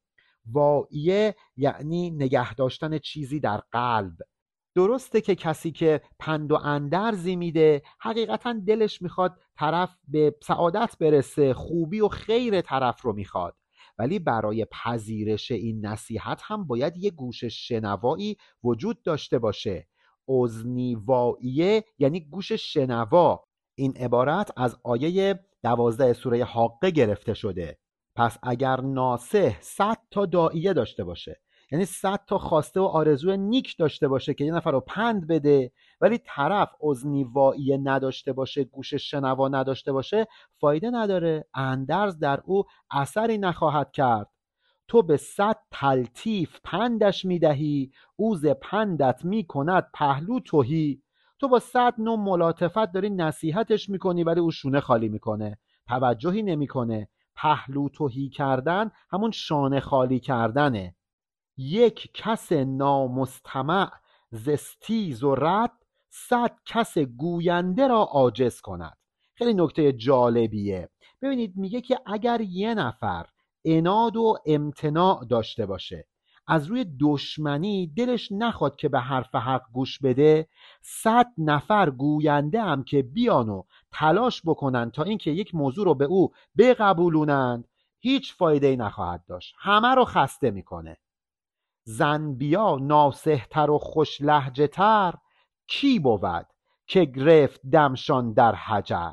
واعیه یعنی نگه داشتن چیزی در قلب. درسته که کسی که پند و اندرزی میده، حقیقتا دلش میخواد طرف به سعادت برسه، خوبی و خیر طرف رو میخواد، ولی برای پذیرش این نصیحت هم باید یه گوش شنوایی وجود داشته باشه. اذنی واعیه یعنی گوش شنوا. این عبارت از آیه دوازده سوره حاقه گرفته شده. پس اگر ناصح صد تا داعیه داشته باشه، یعنی صد تا خواسته و آرزوی نیک داشته باشه که یه نفر رو پند بده، ولی طرف اذنی واعیه نداشته باشه، گوش شنوا نداشته باشه، فایده نداره. اندرز در او اثری نخواهد کرد. تو به صد تلطیف پندش میدهی، او ز پندت میکند پهلو تهی. تو با صد نوع ملاطفت داری نصیحتش میکنی، ولی او شونه خالی میکنه، توجهی نمیکنه. پهلو تهی کردن همون شانه خالی کردنه. یک کس نامستمع ز استیز و رد، صد کس گوینده را عاجز کند. خیلی نکته جالبیه. ببینید میگه که اگر یه نفر عناد و امتناع داشته باشه، از روی دشمنی دلش نخواد که به حرف حق گوش بده، صد نفر گوینده هم که بیان و تلاش بکنن تا اینکه یک موضوع رو به او بقبولونند، هیچ فایده ای نخواهد داشت، همه رو خسته میکنه. زن بیا ناصحتر و خوش لهجه تر، کی بود که گرفت دمشان در حجر.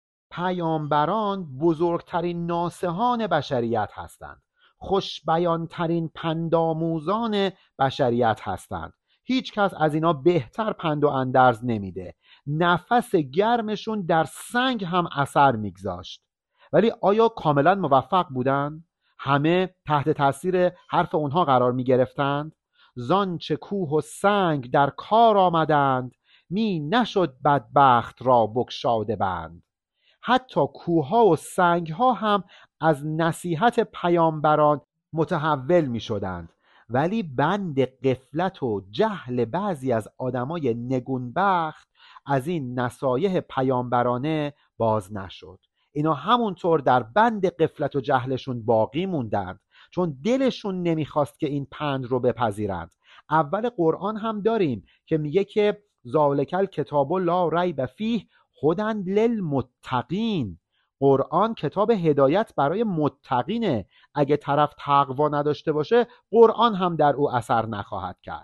پیامبران بزرگترین ناصحان بشریت هستند، خوش بیانترین پندآموزان بشریت هستند. هیچ کس از اینا بهتر پند و اندرز نمیده. نفس گرمشون در سنگ هم اثر میگذاشت. ولی آیا کاملا موفق بودن؟ همه تحت تاثیر حرف اونها قرار میگرفتند؟ زانچه کوه و سنگ در کار آمدند، می نشد بدبخت را بگشاده بند. حتی کوهها و سنگها هم از نصیحت پیامبران متحول می شدند، ولی بند غفلت و جهل بعضی از آدمای نگونبخت از این نصایح پیامبرانه باز نشد. اینا همونطور در بند غفلت و جهلشون باقی موندند، چون دلشون نمیخواست که این پند رو بپذیرند. اول قرآن هم داریم که میگه که ذالک الکتاب لا ریب فیه هدی للمتقین. قرآن کتاب هدایت برای متقینه. اگه طرف تقوا نداشته باشه، قرآن هم در او اثر نخواهد کرد.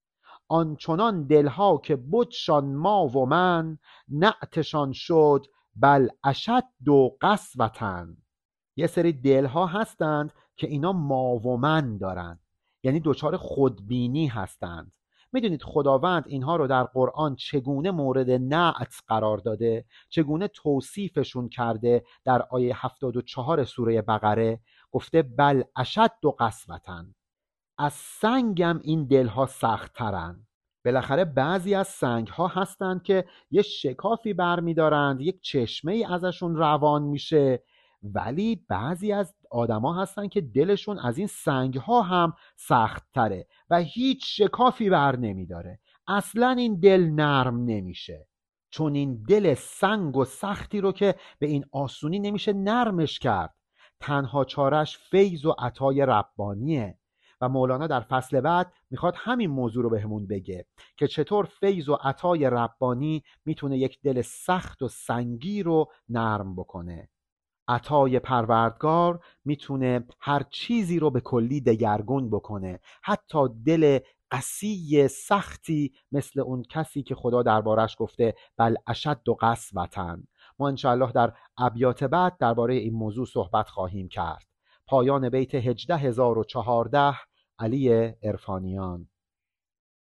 آنچنان دلها که بدشان ما و من، نعتشان شد بل اشد و قسوتن. یه سری دلها هستند که اینا ما و من دارن، یعنی دچار خودبینی هستند. میدونید خداوند اینها رو در قرآن چگونه مورد نعت قرار داده، چگونه توصیفشون کرده؟ در آیه هفتاد و چهار سوره بقره گفته بل اشد و قسوتن، از سنگم این دلها سخت ترن. بالاخره بعضی از سنگ ها هستند که یه شکافی بر می دارند، یک چشمه ای ازشون روان میشه، ولی بعضی از آدما هستن که دلشون از این سنگ ها هم سخت تره و هیچ شکافی بر نمی داره. اصلا این دل نرم نمیشه، چون این دل سنگ و سختی رو که به این آسونی نمیشه نرمش کرد. تنها چارش فیض و عطای ربانیه و مولانا در فصل بعد میخواد همین موضوع رو بهمون بگه که چطور فیض و عطای ربانی میتونه یک دل سخت و سنگی رو نرم بکنه. عطای پروردگار میتونه هر چیزی رو به کلی دگرگون بکنه، حتی دل قسی سختی مثل اون کسی که خدا دربارش گفته بل اشد و قسوتن. ما انشاءالله در ابیات بعد درباره این موضوع صحبت خواهیم کرد. پایان بیت هجده هزار و چهارده، علی عرفانیان.